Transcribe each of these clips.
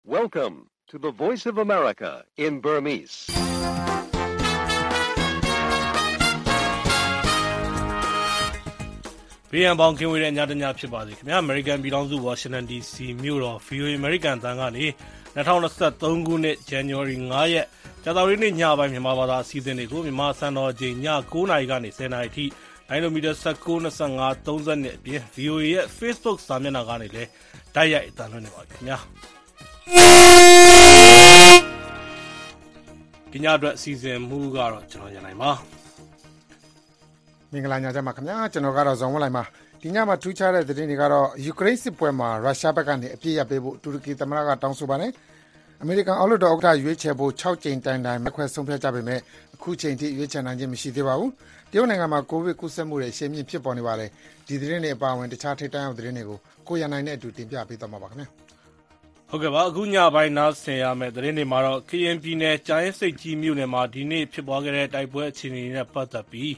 Welcome to the Voice of America in Burmese. VM ပေါင်းကင်းဝေးတဲ့ညတညဖြစ်ပါစေခင်ဗျာ American ပြည်ထောင်စု Washington DC မြို့တော် VOA American တန်ကနေ2023ခုနှစ် January 9 ရက်ကြာသပတေးနေ့ညပိုင်းမြန်မာဘာသာအစီအစဉ်တွေကိုမြန်မာစံတော်ချိန်ည9:00နာရီကနေ10:00နာရီထိ9မီတာ19 25 30နဲ့အပြင် VOA ရဲ့ Facebook စာမျက်နှာကနေလည်းတိုက်ရိုက်အသံလွှင့်နေပါခင်ဗျာဒီညအတွက်အစီအစဉ်မူကတော့ကျွန်တော်ရနိုင်ပါမင်္ဂလာညချမ်းပါခင်ဗျာကျွန်တော်ကတော့ဇော်ဝင်းလိုက်ပါဒီညမှာထူးခြားတဲ့သတင်းတွေကတော့ယူကရိန်းစစ်ပွဲမှာရုရှားဘက်ကနေအပြစ်ရပေးဖို့တူရကီသမ္မတကတောင်းဆိုပါတယ်အမေရိကန်အောက်လွှတ်တော်ဥက္ကဋ္ဌရွေးချယ်ဖို့6ကြိမ်တိုင်မဲခွဲဆုံးဖြတ်ကြပေမဲ့အခုချိန်ထိရွေးချယ်နိုင်ခြင်းမရှိသေးပါဘူးတရုတ်နိုင်ငံမှာကိုဗစ်ကူးစက်မှုတွေအရှိန်မြင့်ဖြစ်ပေါ်နေပါတယ်ဒီသတင်းတွေအပါအဝင်တခြားထိပ်တန်းအောင်သတင်းတွေကိုကိုရနိုင်နဲ့အတူတင်ပြပေးသွားမှာပါခင်ဗျာဟုတ်ကဲ့ပါအခုညပိုင်းနားဆင်ရမယ့်သတင်းတွေမှာတော့ကရင်ပြည်နယ်ကြာရင်စိတ်ကြီးမြို့နယ်မှာဒီနေ့ဖြစ်ပွားခဲ့တဲ့တိုက်ပွဲအခြေအနေနဲ့ပတ်သက်ပြီး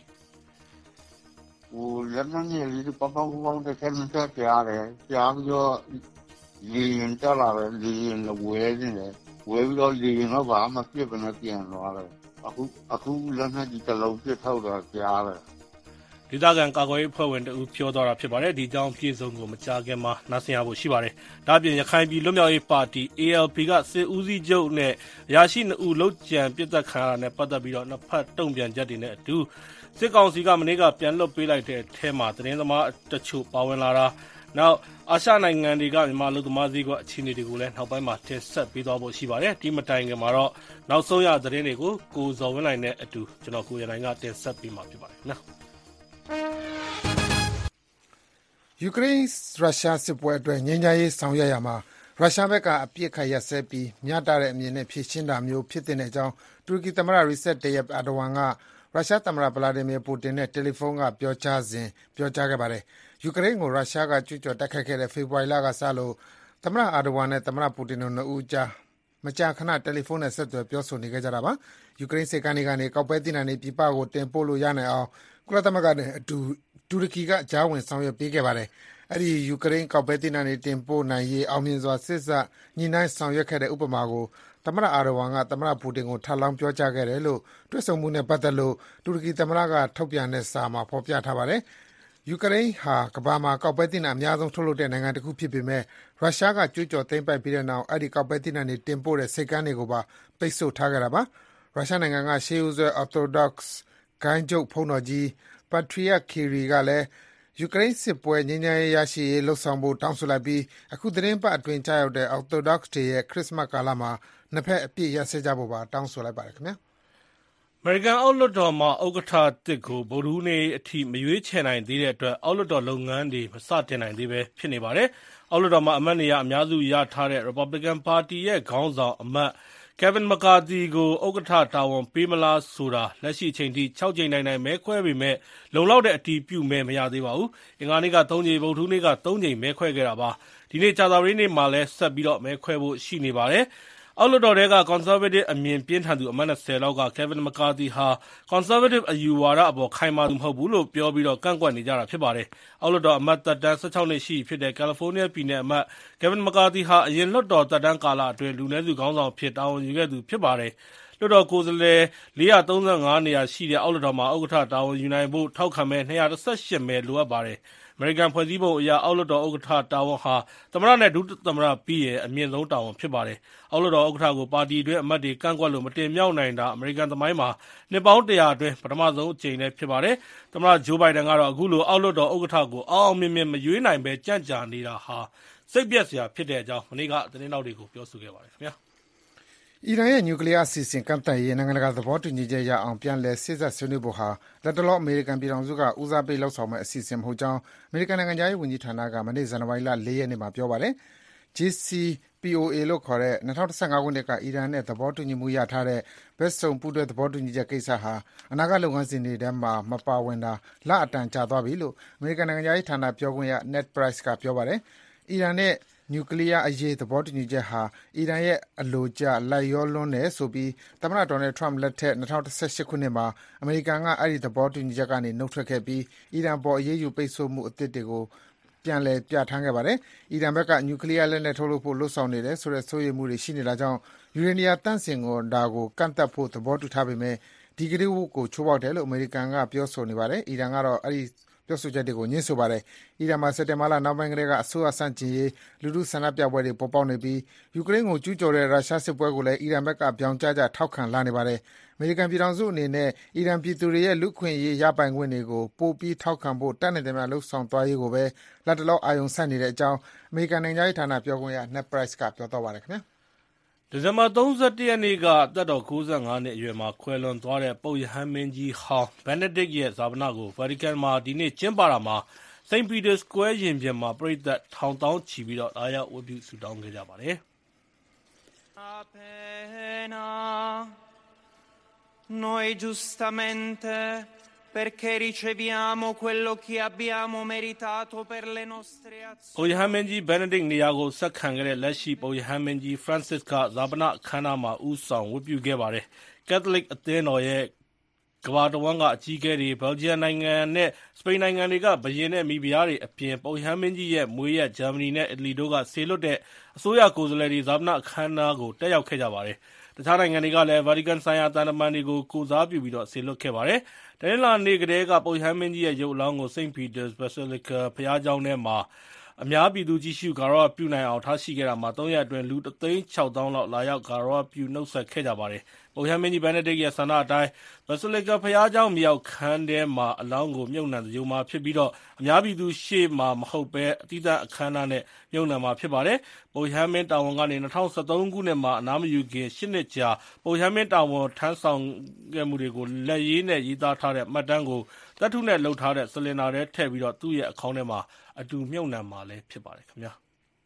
လက်နက်ကြီးလေးပေါပေါပေါတဲ့ဆန်းဆက်ကြားတယ်ကြားပြီးတော့လေရင်တက်လာတယ်လေရင်ဝဲနေတယ်ဝဲပြီးတော့လေရင်တော့ဘာမှပြစ်ပနေပြန်သွားတယ်အခုလက်နက်ကြီးတစ်လုံးပြစ်ထုတ်တော့ကြားတယ်ဒေသခံကာကွယ်ရေးဖွဲ့ဝင်တဦးပြောသွားတာဖြစ်ပါတယ်ဒီကြောင်းပြည်စုံကိုမကြားခင်မှာနားဆင်ရဖို့ရှိပါတယ်ဒါ့အပြင်ရခိုင်ပြည်လွတ်မြောက်ရေးပါတီ ALP ကစစ်ဦးစီးချုပ်နဲ့အရာရှိ2ဦးလုကြံပြစ်သက်ခံရတာနဲ့ပတ်သက်ပြီးတော့နှစ်ဖက်တုံ့ပြန်ချက်တွေနဲ့အတူစစ်ကောင်စီကမနေ့ကပြန်လွတ်ပေးလိုက်တဲ့အထဲမှာသတင်းသမားတချို့ပါဝင်လာတာနောက်အာရှနိုင်ငံတွေကမြန်မာလူသမားစည်းကအခြေအနေတွေကိုလည်းနောက်ပိုင်းမှာတင်ဆက်ပေးသွားဖို့ရှိပါတယ်ဒီမတိုင်ခင်မှာတော့နောက်ဆုံးရသတင်းတွေကိုကိုဇော်ဝင်းနိုင်နဲ့အတူကျွန်တော်ကိုရနိုင်ကတင်ဆက်ပေးမှာဖြစ်ပါတယ်နော်ယူကရိန်းရုရှားစစ်ပွဲအတွက်ငြိမ်းချမ်းရေးဆောင်ရွက်ရမှာရုရှားဘက်ကအပြစ်ခတ်ရက်စဲပြီးမျှတတဲ့အမြင်နဲ့ဖြေရှင်းတာမျိုးဖြစ်တဲ့အကြောင်းတူရကီသမ္မတ Recep Tayyip Erdogan ကရုရှားသမ္မတ Vladimir Putin နဲ့တယ်လီဖုန်းကပြောကြားခဲ့ပါတယ်။ယူကရိန်းကိုရုရှားကကျူးကျော်တိုက်ခိုက်ခဲ့တဲ့ဖေဖော်ဝါရီလကစလို့သမ္မတ Erdogan နဲ့သမ္မတ Putin တို့နှစ်ဦးကြားမကြာခဏတယ်လီဖုန်းနဲ့ဆက်သွယ်ပြောဆိုနေခဲ့ကြတာပါ။ယူကရိန်းစစ်ကမ်းတွေကနေကောက်ပဲသီးနှံတွေပြည်ပကိုတင်ပို့လို့ရနိုင်အောင်ကုလသမဂ္ဂနဲ့အတူတူရကီကကြားဝင်ဆောင်ရွက်ပေးခဲ့ပါတယ်။အဲဒီယူကရိန်းကောက်ပဲသီးနှံတွေတင်ပို့နိုင်ရေးအောင်မြင်စွာစစ်စညှိနှိုင်းဆောင်ရွက်ခဲ့တဲ့ဥပမာကိုသမ္မတအာဒဝမ်ကသမ္မတပူတင်ကိုထပ်လောင်းပြောကြားခဲ့တယ်လို့တွေ့ဆုံမှုနဲ့ပတ်သက်လို့တူရကီသမ္မတကထုတ်ပြန်တဲ့စာမှာဖော်ပြထားပါတယ်။ယူကရိန်းဟာကမ္ဘာမှာကောက်ပဲသီးနှံအများဆုံးထုတ်လုပ်တဲ့နိုင်ငံတစ်ခုဖြစ်ပေမဲ့ရုရှားကကျူးကျော်သိမ်းပိုက်ပြီးတဲ့နောက်အဲဒီကောက်ပဲသီးနှံတွေတင်ပို့တဲ့ဆိပ်ကမ်းတွေကိုပါပိတ်ဆို့ထားခဲ့တာပါ။ရုရှားနိုင်ငံကရှေးဦးစွဲ Orthodox ဂိုဏ်းချုပ်ဘုန်းတော်ကြီး Patriarch Kirill ကလည်းယူကရိန်းစစ်ပွဲငြိမ်းချမ်းရေးရရှိရေးလှုံ့ဆော်ဖို့တောင်းဆိုလိုက်ပြီးအခုသတင်းပတ်အတွင်းကျရောက်တဲ့ Orthodox တွေရဲ့ခရစ်မတ်ကာလမှာနှစ်ဖက်အပြည့်ရစဲကြဖို့ပါတောင်းဆိုလိုက်ပါတယ်ခင်ဗျာအမေရိကန်အောက်လွှတ်တော်မှာဥက္ကဋ္ဌတစ်ကိုဗုဒ္ဓဟူးနေ့အထိမရွေးချယ်နိုင်သေးတဲ့အတွက်အောက်လွှတ်တော်လုပ်ငန်းတွေမစတင်နိုင်သေးပဲဖြစ်နေပါတယ်အောက်လွှတ်တော်မှာအမတ်နေရအများစုရထားတဲ့ Republican Party ရဲ့ခေါင်းဆောင်အမတ်Kevin McCarthy ကိုဥက္ကဋ္ဌတာဝန်ပေးမလားဆိုတာလက်ရှိအချိန်ထိ6ကြိမ်နိုင်မဲခွဲပေမဲ့လုံလောက်တဲ့အတီးပြုမဲမရသေးပါဘူး။အင်္ဂါနေ့က3ကြိမ်ဗုဒ္ဓဟူးနေ့က3ကြိမ်မဲခွဲခဲ့တာပါ။ဒီနေ့ကြာသပတေးနေ့မှာလည်းဆက်ပြီးတော့မဲခွဲဖို့ရှိနေပါတယ်။အောက်လွှတ်တော်တွေက Conservative အမြင်ပြင်းထန်သူအမတ်20လောက်က Kevin McCarthy ဟာ Conservative အယူဝါဒအပေါ်ခိုင်မာသူမဟုတ်ဘူးလို့ပြောပြီးတော့ကန့်ကွက်နေကြတာဖြစ်ပါတယ်။အောက်လွှတ်တော်အမတ်သက်တမ်း16နှစ်ရှိဖြစ်တဲ့ California ပြည်နယ်အမတ် Kevin McCarthy ဟာအရင်လွှတ်တော်သက်တမ်းကာလအတွင်းလူနည်းစုခေါင်းဆောင်ဖြစ်တာဝန်ယူခဲ့သူဖြစ်ပါတယ်။လွှတ်တော်ကိုယ်စားလှယ်435နေရာရှိတဲ့အောက်လွှတ်တော်မှာဥက္ကဋ္ဌတာဝန်ယူနိုင်ဖို့ထောက်ခံမဲ218မဲလိုအပ်ပါတယ်။အမေရိကန်ဖွဲ့စည်းပုံအရအောက်လွှတ်တော်ဥက္ကဋ္ဌတာဝန်ဟာသမ္မတနဲ့ဒုသမ္မတပြီးရင်အမြင့်ဆုံးတာဝန်ဖြစ်ပါတယ်။အောက်လွှတ်တော်ဥက္ကဋ္ဌကိုပါတီအတွင်းအမတ်တွေကန့်ကွက်လို့မတင်မြှောက်နိုင်တာအမေရိကန်သမိုင်းမှာနှစ်ပေါင်း100အတွင်းပထမဆုံးအကြိမ်လည်းဖြစ်ပါတယ်။သမ္မတဂျိုးဘိုင်ဒန်ကတော့အခုလိုအောက်လွှတ်တော်ဥက္ကဋ္ဌကိုအောင်မြင်မြင်မရွေးနိုင်ပဲကြန့်ကြာနေတာဟာစိတ်ပျက်စရာဖြစ်တဲ့အကြောင်းမနေ့ကသတင်းတောက်တွေကိုပြောဆိုခဲ့ပါတယ်ခင်ဗျာ။အီရန်ရဲ့နျူကလ িয়ার အစီအစဉ်ကန့်သတ်ရေးနိုင်ငံတကာသဘောတူညီချက်ရအောင်ပြန်လည်စေ့စပ်ဆွေးနွေးဖို့ဟာလက်တလောအမေရိကန်ပြည်ထောင်စုကဦးစားပေးလှုပ်ဆောင်မဲ့အစီအစဉ်မဟုတ်ကြောင်းအမေရိကန်နိုင်ငံခြားရေးဝန်ကြီးဌာနကမနေ့ဇန်နဝါရီလ4ရက်နေ့မှာပြောပါတယ်။ JCPOA လို့ခေါ်တဲ့2015ခုနှစ်ကအီရန်နဲ့သဘောတူညီမှုရထားတဲ့ဘက်စုံပူးတွဲသဘောတူညီချက်ကိစ္စဟာအနာဂတ်လုပ်ငန်းစဉ်တွေထဲမှာမပါဝင်တာလအတန်ကြာသွားပြီလို့အမေရိကန်နိုင်ငံခြားရေးဌာနပြောခွင့်ရ Ned Price ကပြောပါတယ်။အီရန်နဲ့နျူကလ িয়ার အရေးသဘောတူညီချက်ဟာအီရန်ရဲ့အလိုကျလိုက်ရောလွန်းတယ်ဆိုပြီးသမ္မတ Donald Trump လက်ထက်2018ခုနှစ်မှာအမေရိကန်ကအဲဒီသဘောတူညီချက်ကနေနှုတ်ထွက်ခဲ့ပြီးအီရန်ပေါ်အရေးယူပိတ်ဆို့မှုအသစ်တွေကိုပြန်လည်ပြဋ္ဌာန်းခဲ့ပါတယ်။အီရန်ဘက်ကနျူကလ িয়ার လက်နက်ထုတ်လုပ်ဖို့လုပ်ဆောင်နေတယ်ဆိုတဲ့စိုးရိမ်မှုတွေရှိနေတာကြောင့်ယူရေနီယံသန့်စင်တာကိုကန့်သတ်ဖို့သဘောတူထားပေမဲ့ဒီကတိကဝတ်ကိုချိုးဖောက်တယ်လို့အမေရိကန်ကပြောဆိုနေပါတယ်။အီရန်ကတော့အဲဒီပြောဆိုချက်တွေကိုငြင်းဆိုပါတယ်။အီရန်မှာစက်တင်ဘာလနောက်ပိုင်းကတည်းကအစိုးရဆန့်ကျင်ရေးလူထုဆန္ဒပြပွဲတွေပေါ်ပေါက်နေပြီးယူကရိန်းကိုကျူးကျော်တဲ့ရုရှားစစ်ပွဲကိုလည်းအီရန်ဘက်ကပြောင်ကြားကျထောက်ခံလာနေပါတယ်။အမေရိကန်ပြည်ထောင်စုအနေနဲ့အီရန်ပြည်သူတွေရဲ့လူ့အခွင့်အရေးရပိုင်ခွင့်တွေကိုပိုပြီးထောက်ခံဖို့တတ်နိုင်သမျှလုပ်ဆောင်သွားရေးကိုပဲလတ်တလောအာရုံစိုက်နေတဲ့အကြောင်းအမေရိကန်နိုင်ငံခြားရေးဌာနပြောခွင့်ရ Ned Price ကပြောသွားပါတယ်ခင်ဗျာ။ဒီဇင်ဘာ31 ရက်နေ့ကအသက်တော်95နှစ်အရွယ်မှာခွဲလွန်သွားတဲ့ပုပ်ရဟန်းမင်းကြီးဟောင်း Benedict ရဲ့ဈာပနကို Vatican မှာဒီနေ့ကျင်းပတာမှာ St. Peter's Square ရင်ပြင်မှာပရိသတ်ထောင်သောင်းချီပြီးလာရောက်ဝတ်ပြုဆုတောင်းခဲ့ကြပါတယ် Noi giustamente perché riceviamo quello che abbiamo meritato per le nostre azioni ပုပ်ရဟန်းမင်းကြီး Benedict နေရာကိုဆက်ခံခဲ့တဲ့လက်ရှိပုပ်ရဟန်းမင်းကြီး Francis ကဈာပနအခမ်းအနားမှာဦးဆောင်ဝတ်ပြုခဲ့ပါတယ်။ Catholic အသင်းတော်ရဲ့ကမ္ဘာတဝန်းကအကြီးအကဲတွေဘယ်လ်ဂျီယံနိုင်ငံနဲ့စပိန်နိုင်ငံတွေကဘုရင်နဲ့မိဖုရားတွေအပြင်ပုပ်ရဟန်းမင်းကြီးရဲ့မွေးရပ်ဂျာမနီနဲ့အီတလီတို့ကစေလွှတ်တဲ့အစိုးရကိုယ်စားလှယ်တွေဈာပနအခမ်းအနားကိုတက်ရောက်ခဲ့ကြပါတယ်။တခြားနိုင်ငံတွေကလည်း Vatican ဆိုင်ရာသံတမန်တွေကိုကိုယ်စားပြုပြီးစေလွှတ်ခဲ့ပါတယ်။တနင်္လာနေ့ကတည်းကပုပ်ရဟန်းမင်းကြီးရဲ့ရုပ်အလောင်းကို St. Peter's Basilica ဘုရားကျောင်းထဲမှာအများပြည်သူကြည့်ရှုဂါရဝပြုနိုင်အောင်ထားရှိခဲ့တာမှာ3ရက်အတွင်းလူ1,600,000 လောက်လာရောက်ဂါရဝပြုနှုတ်ဆက်ခဲ့ကြပါတယ်။ပုပ်ရဟန်းမင်းကြီး Benedict ရဲ့ဆန္ဒအတိုင်း Basilica ဘုရားကျောင်းမြေအောက်ခန်းထဲမှာအလောင်းကိုမြှုပ်နှံသဂြိုဟ်မှာဖြစ်ပြီးအများပြည်သူရှေ့မှာမဟုတ်ဘဲအသီးသန့်အခမ်းအနားနဲ့မြှုပ်နှံမှာဖြစ်ပါတယ်။ပုပ်ရဟန်းမင်းတာဝန်ကနေ2013ခုနှစ်မှာအနားမယူခင်8နှစ်ကြာပုပ်ရဟန်းမင်းတာဝန်ထမ်းဆောင်ခဲ့မှုတွေကိုလက်ရေးနဲ့ရေးသားထားတဲ့မှတ်တမ်းကိုသတ္တုနဲ့လုပ်ထားတဲ့ဆလင်ဒါထဲထည့်ပြီးသူ့ရဲ့အခေါင်းထဲမှာအတူမြှုပ်နှံမှာလည်းဖြစ်ပါတယ်ခင်ဗျာ။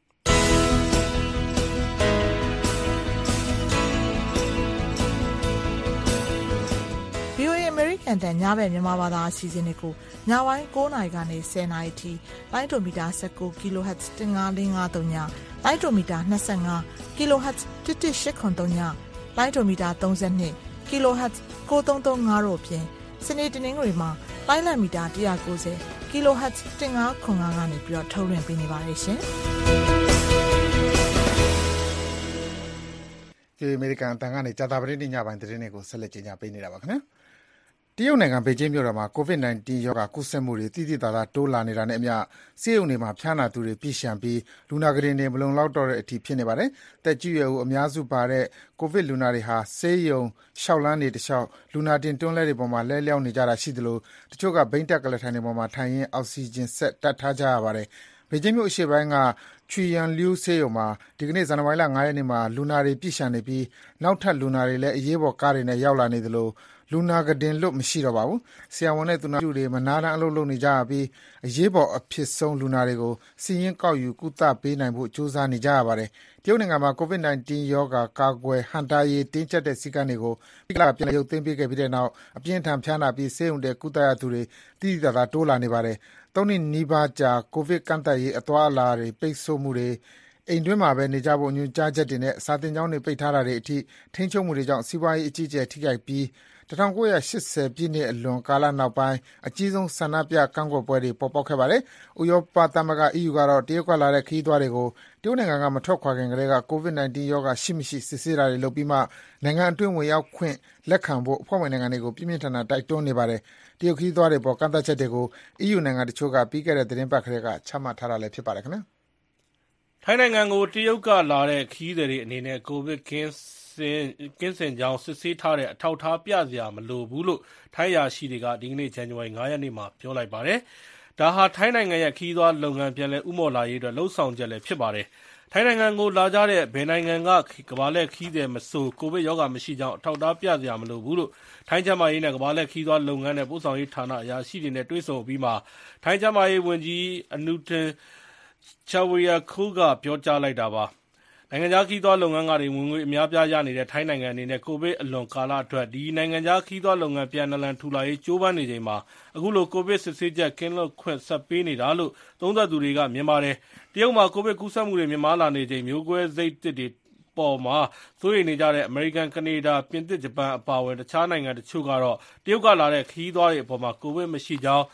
VOA American တန်ညဘက်မြန်မာဘာသာအစီအစဉ်တွေကိုညပိုင်း9:00နာရီကနေ10:00နာရီထိလိုင်းဒိုမီတာ19 kHz 15553ညလိုင်းဒိုမီတာ25 kHz 11883ညလိုင်းဒိုမီတာ32 kHz 9335တို့အပြင်စနေတနင်္ဂနွေမှာလိုင်းလံမီတာ190 kHz 1505ကနေပြီးတော့ထုတ်လွှင့်ပေးနေပါတယ်ရှင်။ဒီအမေရိကန်အတန်ကနေကြာသပတေးနေ့ညပိုင်းသတင်းတွေကိုဆက်လက်ကြေညာပေးနေတာပါခင်ဗျာ။တရုတ်နိုင်ငံဘေကျင်းမြို့တော်မှာ COVID-19 ရောဂါကူးစက်မှုတွေသိသိသာသာတိုးလာနေတာနဲ့အမျှဆေးရုံတွေမှာဖျားနာသူတွေပြည့်လျှံပြီးလူနာကုတင်တွေမလုံလောက်တော့တဲ့အထိဖြစ်နေပါတယ်။သက်ကြီးရွယ်အိုအများစုပါတဲ့ကိုဗစ်လူနာတွေဟာဆေးရုံလျှောက်လမ်းတွေတလျှောက်လူနာတင်တွန်းလှည်းတွေပေါ်မှာလဲလျောင်းနေကြတာရှိသလိုတချို့ကဘိန်းတပ်ကုလားထိုင်တွေပေါ်မှာထိုင်ရင်းအောက်ဆီဂျင်စက်တပ်ထားကြရပါတယ်။ဘေကျင်းမြို့အရှေ့ပိုင်းကချွီယန်လူးဆေးရုံမှာဒီကနေ့ဇန်နဝါရီလ9ရက်နေ့မှာလူနာတွေပြည့်လျှံနေပြီးနောက်ထပ်လူနာတွေလည်းအရေးပေါ်ကားတွေနဲ့ရောက်လာနေသလိုလူနာကုတင်လွတ်မရှိတော့ပါဘူး။ဆရာဝန်နဲ့သူနာပြုတွေမနားတမ်းအလုပ်လုပ်နေကြပြီးအရေးပေါ်အဖြစ်ဆုံးလူနာတွေကိုစီရင်ကောက်ယူကုသပေးနိုင်ဖို့ကြိုးစားနေကြရပါတယ်။တရုတ်နိုင်ငံမှာ COVID-19 ရောဂါကာကွယ်ဟန့်တားရေးတင်းကျပ်တဲ့စည်းကမ်းတွေကိုပြီးကပြန်ရုပ်သိမ်းပေးခဲ့ပြီးတဲ့နောက်အပြင်းထန်ဖျားနာပြီးဆေးရုံတက်ကုသရသူတွေတိတိကျကျတိုးလာနေပါတယ်။3နှစ်နီးပါးကြာကိုဗစ်ကန့်သတ်ရေးအသွားအလာတွေပိတ်ဆို့မှုတွေအိမ်တွင်းမှာပဲနေကြဖို့ညွှန်ကြားချက်တွေနဲ့စာသင်ကျောင်းတွေပိတ်ထားတာတွေအထိထိန်းချုပ်မှုတွေကြောင့်စီးပွားရေးအကြီးအကျယ်ထိခိုက်ပြီး1980ပြည့်နှစ်အလွန်ကာလနောက်ပိုင်းအကြီးဆုံးဆန္ဒပြကန့်ကွက်ပွဲတွေပေါ်ပေါက်ခဲ့ပါတယ်။ဥရောပသမဂ္ဂ EU ကတော့တရုတ်ကလာတဲ့ခရီးသွားတွေကိုတရုတ်နိုင်ငံကမထွက်ခွာခင်ကတည်းက COVID-19 ရောဂါရှိမရှိစစ်ဆေးတာတွေလုပ်ပြီးမှနိုင်ငံအတွင်းဝင်ရောက်ခွင့်လက်ခံဖို့အဖွဲ့ဝင်နိုင်ငံတွေကိုပြင်းပြင်းထန်ထန်တိုက်တွန်းနေပါတယ်။တရုတ်ခရီးသွားတွေပေါ်ကန့်သတ်ချက်တွေကို EU နိုင်ငံတချို့ကပြီးခဲ့တဲ့သတင်းပတ်ကတည်းကချမှတ်ထားတာလည်းဖြစ်ပါတယ်ခင်ဗျာ။ထိုင်းနိုင်ငံကိုတရုတ်ကလာတဲ့ခရီးသည်တွေအနေနဲ့ကိုဗစ်ကင်းစင်ကြောင်းစစ်ဆေးထားတဲ့အထောက်အထားပြစရာမလိုဘူးလို့ထိုင်းအရာရှိတွေကဒီကနေ့ဇန်နဝါရီ9ရက်နေ့မှာပြောလိုက်ပါတယ်။ဒါဟာထိုင်းနိုင်ငံရဲ့ခရီးသွားလုပ်ငန်းပြန်လည်ဥမော်လာရေးအတွက်လှုံ့ဆော်ချက်လည်းဖြစ်ပါတယ်။ထိုင်းနိုင်ငံကိုလာကြတဲ့ဘယ်နိုင်ငံကကမ္ဘာလှည့်ခရီးသည်မဆိုကိုဗစ်ရောဂါမရှိကြောင်းအထောက်အထားပြစရာမလိုဘူးလို့ထိုင်းကျန်းမာရေးနဲ့ကမ္ဘာလှည့်ခရီးသွားလုပ်ငန်းနဲ့ပို့ဆောင်ရေးဌာနအရာရှိတွေနဲ့တွေ့ဆုံပြီးမှထိုင်းကျန်းမာရေးဝန်ကြီးအနုတင်ချဝီယာခုကပြောကြားလိုက်တာပါ။နိုင်ငံခြားခရီးသွားလုပ်ငန်းကနေဝင်ငွေအများပြားရနေတဲ့ထိုင်းနိုင်ငံအနေနဲ့ကိုဗစ်အလွန်ကာလအတွက်ဒီနိုင်ငံခြားခရီးသွားလုပ်ငန်းပြန်နလန်ထူလာရေးကြိုးပမ်းနေချိန်မှာအခုလိုကိုဗစ်စစ်ဆေးချက်ကင်းလွတ်ခွင့်ဆက်ပေးနေတာလို့သုံးသပ်သူတွေကမြင်ပါတယ်။တရုတ်မှာကိုဗစ်ကူးစက်မှုတွေမြင့်မားလာနေချိန်မျိုးကွဲစိတ်သစ်တွေပေါ်မှာစိုးရိမ်နေကြတဲ့အမေရိကန်၊ကနေဒါ၊ပြင်သစ်၊ဂျပန်အပါအဝင်တခြားနိုင်ငံတချို့ကတော့တရုတ်ကလာတဲ့ခရီးသွားတွေအပေါ်မှာကိုဗစ်မရှိကြောင်း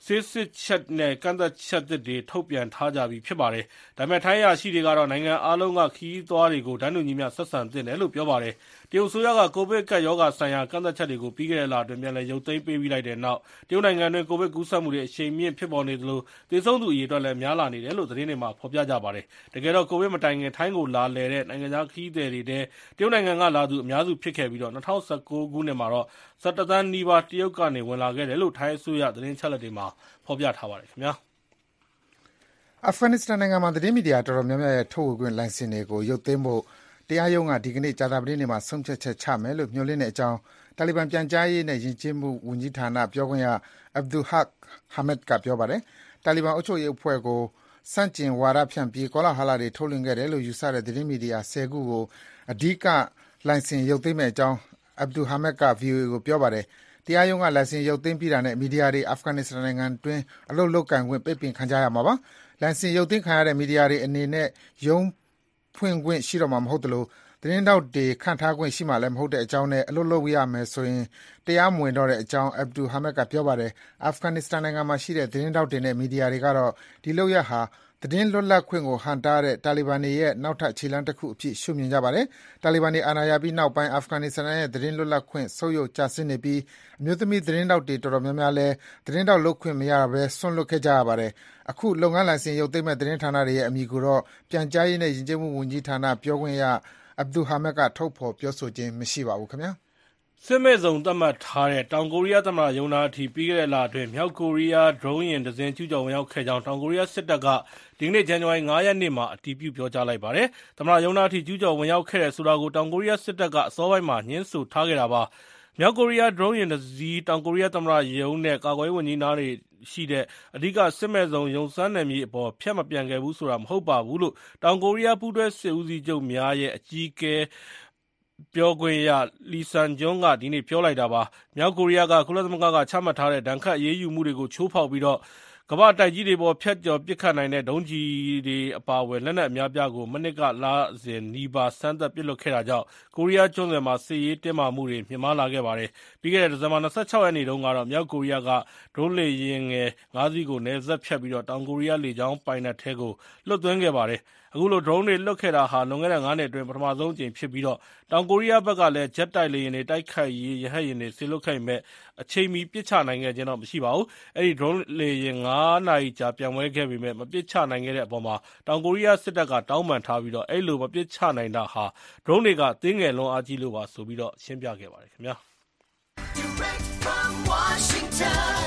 ဆေးစစ်ချက်နဲ့ကန့်သတ်ချက်တွေထုတ်ပြန်ထားကြပြီးဖြစ်ပါတယ်။ဒါပေမဲ့ထိုင်းအရာရှိတွေကတော့နိုင်ငံအားလုံးကခရီးသွားတွေကိုတန်းတူညီမျှဆက်ဆံသင့်တယ်လို့ပြောပါတယ်။တရုတ်အစိုးရကကိုဗစ်ကပ်ရောဂါဆိုင်ရာကန့်သတ်ချက်တွေကိုပြီးခဲ့တဲ့လအတွင်းပြန်လည်ရုပ်သိမ်းပေးပြီးလိုက်တဲ့နောက်တရုတ်နိုင်ငံတွင်းကိုဗစ်ကူးစက်မှုတွေအရှိန်မြင့်ဖြစ်ပေါ်နေသလိုသေဆုံးသူအရေအတွက်လည်းများလာနေတယ်လို့သတင်းတွေမှာဖော်ပြကြပါတယ်။တကယ်တော့ကိုဗစ်မတိုင်ခင်ထိုင်းကိုလာလည်တဲ့နိုင်ငံခြားခရီးသည်တွေထဲတရုတ်နိုင်ငံကလာသူအများစုဖြစ်ခဲ့ပြီး2019ခုနှစ်မှာတော့17 သန်းနီးပါးတရုတ်ကနေဝင်လာခဲ့တယ်လို့ထိုင်းအစိုးရသတင်းချက်လက်တွေမှာဖော်ပြထားပါတယ်ခင်ဗျာအာဖဂန်နစ္စတန်နိုင်ငံမှာသတင်းမီဒီယာတော်တော်များများရဲ့ထုတ်ဝေခွင့်လိုင်စင်တွေကိုရုပ်သိမ်းဖို့တရားရုံးကဒီကနေ့ကြာသပတေးနေ့မှာဆုံးဖြတ်ချက်ချမယ်လို့မျှော်လင့်တဲ့အကြောင်းတာလီဘန်ပြန်ကြားရေးနဲ့ယဉ်ကျေးမှုဝန်ကြီးဌာနပြောခွင့်ရ Abdul Haq Hamid ကပြောပါတယ်။တာလီဘန်အုပ်ချုပ်ရေးအဖွဲ့ကိုစန့်ကျင်ဝါဒဖြန့်ပြီးကောလာဟလတွေထုတ်လွှင့်ခဲ့တယ်လို့ယူဆတဲ့သတင်းမီဒီယာ10ခုကိုအဓိကလိုင်စင်ရုပ်သိမ်းမယ့်အကြောင်း Abdul Hamid က VOA ကိုပြောပါတယ်။တရားရုံးကလိုင်စင်ရုပ်သိမ်းပြီးတာနဲ့မီဒီယာတွေအာဖဂန်နစ္စတန်နိုင်ငံတွင်းအလုပ်လုပ်ကိုင်ခွင့်ပိတ်ပင်ခံကြရမှာပါ။လိုင်စင်ရုပ်သိမ်းခံရတဲ့မီဒီယာတွေအနေနဲ့ရုံးဖွင့်ခွင့်ရှိတော့မှာမဟုတ်သလိုသတင်းတောက်တွေခန့်ထားခွင့်ရှိမှလည်းမဟုတ်တဲ့အကြောင်းနဲ့အလုပ်လုပ်ရမယ်ဆိုရင်တရားမဝင်တော့တဲ့အကြောင်း Abdul Hamid ကပြောပါတယ်။အာဖဂန်နစ္စတန်နိုင်ငံမှာရှိတဲ့သတင်းတောက်တွေနဲ့မီဒီယာတွေကတော့ဒီလုပ်ရပ်ဟာသတင်းလွတ်လပ်ခွင့်ကိုဟန့်တားတဲ့တာလီဘန်တွေရဲ့နောက်ထပ်ခြေလှမ်းတစ်ခုအဖြစ်ရှုမြင်ကြပါတယ်။တာလီဘန်တွေအာဏာရပြီးနောက်ပိုင်းအာဖဂန်နစ္စတန်ရဲ့သတင်းလွတ်လပ်ခွင့်ဆုတ်ယုတ်ကျဆင်းနေပြီးအမျိုးသမီးသတင်းတောက်တွေတော်တော်များများလည်းသတင်းတောက်လုပ်ခွင့်မရဘဲဆွန့်လွတ်ခဲ့ကြရပါတယ်။အခုလုပ်ငန်းလိုင်စင်ရုပ်သိမ်းမဲ့သတင်းဌာနတွေရဲ့အမည်ကိုတော့ပြန်ကြားရေးနဲ့ယဉ်ကျေးမှုဝန်ကြီးဌာနပြောခွင့်ရAbdul Hamid ကထုတ်ဖော်ပြောဆိုခြင်းမရှိပါဘူးခင်ဗျာ။စစ်မဲ့ဇုံသတ်မှတ်ထားတဲ့တောင်ကိုရီးယားသမ္မတရုံးနာအထိပြီးခဲ့တဲ့လအတွင်းမြောက်ကိုရီးယားဒရုန်းယာဉ်တစ်စင်းကျူးကျော်ဝင်ရောက်ခဲ့ကြောင်းတောင်ကိုရီးယားစစ်တပ်ကဒီကနေ့ဇန်နဝါရီ9 ရက်နေ့မှာအတည်ပြုပြောကြားလိုက်ပါတယ်။သမ္မတရုံးနာအထိကျူးကျော်ဝင်ရောက်ခဲ့တဲ့ဆိုတာကိုတောင်ကိုရီးယားစစ်တပ်ကအစောပိုင်းမှာညှင်းဆိုထားခဲ့တာပါ။မြောက်ကိုရီးယားဒရုန်းယာဉ်တစ်စီးတောင်ကိုရီးယားသမ္မတရုံးနဲ့ကာကွယ်ရေးဝန်ကြီးနားတွေရှိတဲ့အဓိကစစ်မဲ့ဇုံရုံစမ်းနယ်မြေအပေါ်ဖျက်မပြန်ခဲ့ဘူးဆိုတာမဟုတ်ပါဘူးလို့တောင်ကိုရီးယားပူးတွဲစစ်ဦးစီးချုပ်များရဲ့အကြီးအကဲပြောခွင့်ရလီဆန်ဂျွန်းကဒီနေ့ပြောလိုက်တာပါ။မြောက်ကိုရီးယားကကုလသမဂ္ဂကချမှတ်ထားတဲ့ဒဏ်ခတ်အရေးယူမှုတွေကိုချိုးဖောက်ပြီးကမ္ဘာ့တိုက်ကြီးတွေပေါ်ဖြတ်ကျော်ပစ်ခတ်နိုင်တဲ့ဒုံးကျည်တွေအပါအဝင်လက်နက်အများပြားကိုမနှစ်ကလစဉ်နီးပါးစမ်းသပ်ပစ်လွှတ်ခဲ့တာကြောင့်ကိုရီးယားကျွန်းဆွယ်မှာစစ်ရေးတင်းမာမှုတွေမြင့်မားလာခဲ့ပါတယ်။ပြီးခဲ့တဲ့ဒီဇင်ဘာ26 ရက်နေ့တုန်းကတော့မြောက်ကိုရီးယားကဒရုန်းလေယာဉ်ငယ်5စီးကိုနယ်စပ်ဖြတ်ပြီးတောင်ကိုရီးယားလေကြောင်းပိုင်နက်ထဲကိုလွှတ်သွင်းခဲ့ပါတယ်။အခုလိုဒရုန်းတွေလွှတ်ခဲ့တာဟာလွန်ခဲ့တဲ့9နှစ်အတွင်းပထမဆုံးအကြိမ်ဖြစ်ပြီးတောင်ကိုရီးယားဘက်ကလည်းဂျက်တိုက်လေယာဉ်တွေတိုက်ခိုက်ရေးရဟတ်ယာဉ်တွေစေလွှတ်ခဲ့ပေမဲ့အချိန်မီပစ်ချနိုင်ခဲ့ခြင်းတော့မရှိပါဘူး။အဲဒီဒရုန်းလေယာဉ်9နာရီကြာပြန်ဝဲခဲ့ပေမဲ့မပစ်ချနိုင်ခဲ့တဲ့အပေါ်မှာတောင်ကိုရီးယားစစ်တပ်ကတောင်းပန်ထားပြီးအဲဒီလိုမပစ်ချနိုင်တာဟာဒရုန်းတွေကသေးငယ်လွန်းအားကြီးလို့ပါဆိုပြီးရှင်းပြခဲ့ပါတယ်ခင်ဗျာ။ Direct from Washington,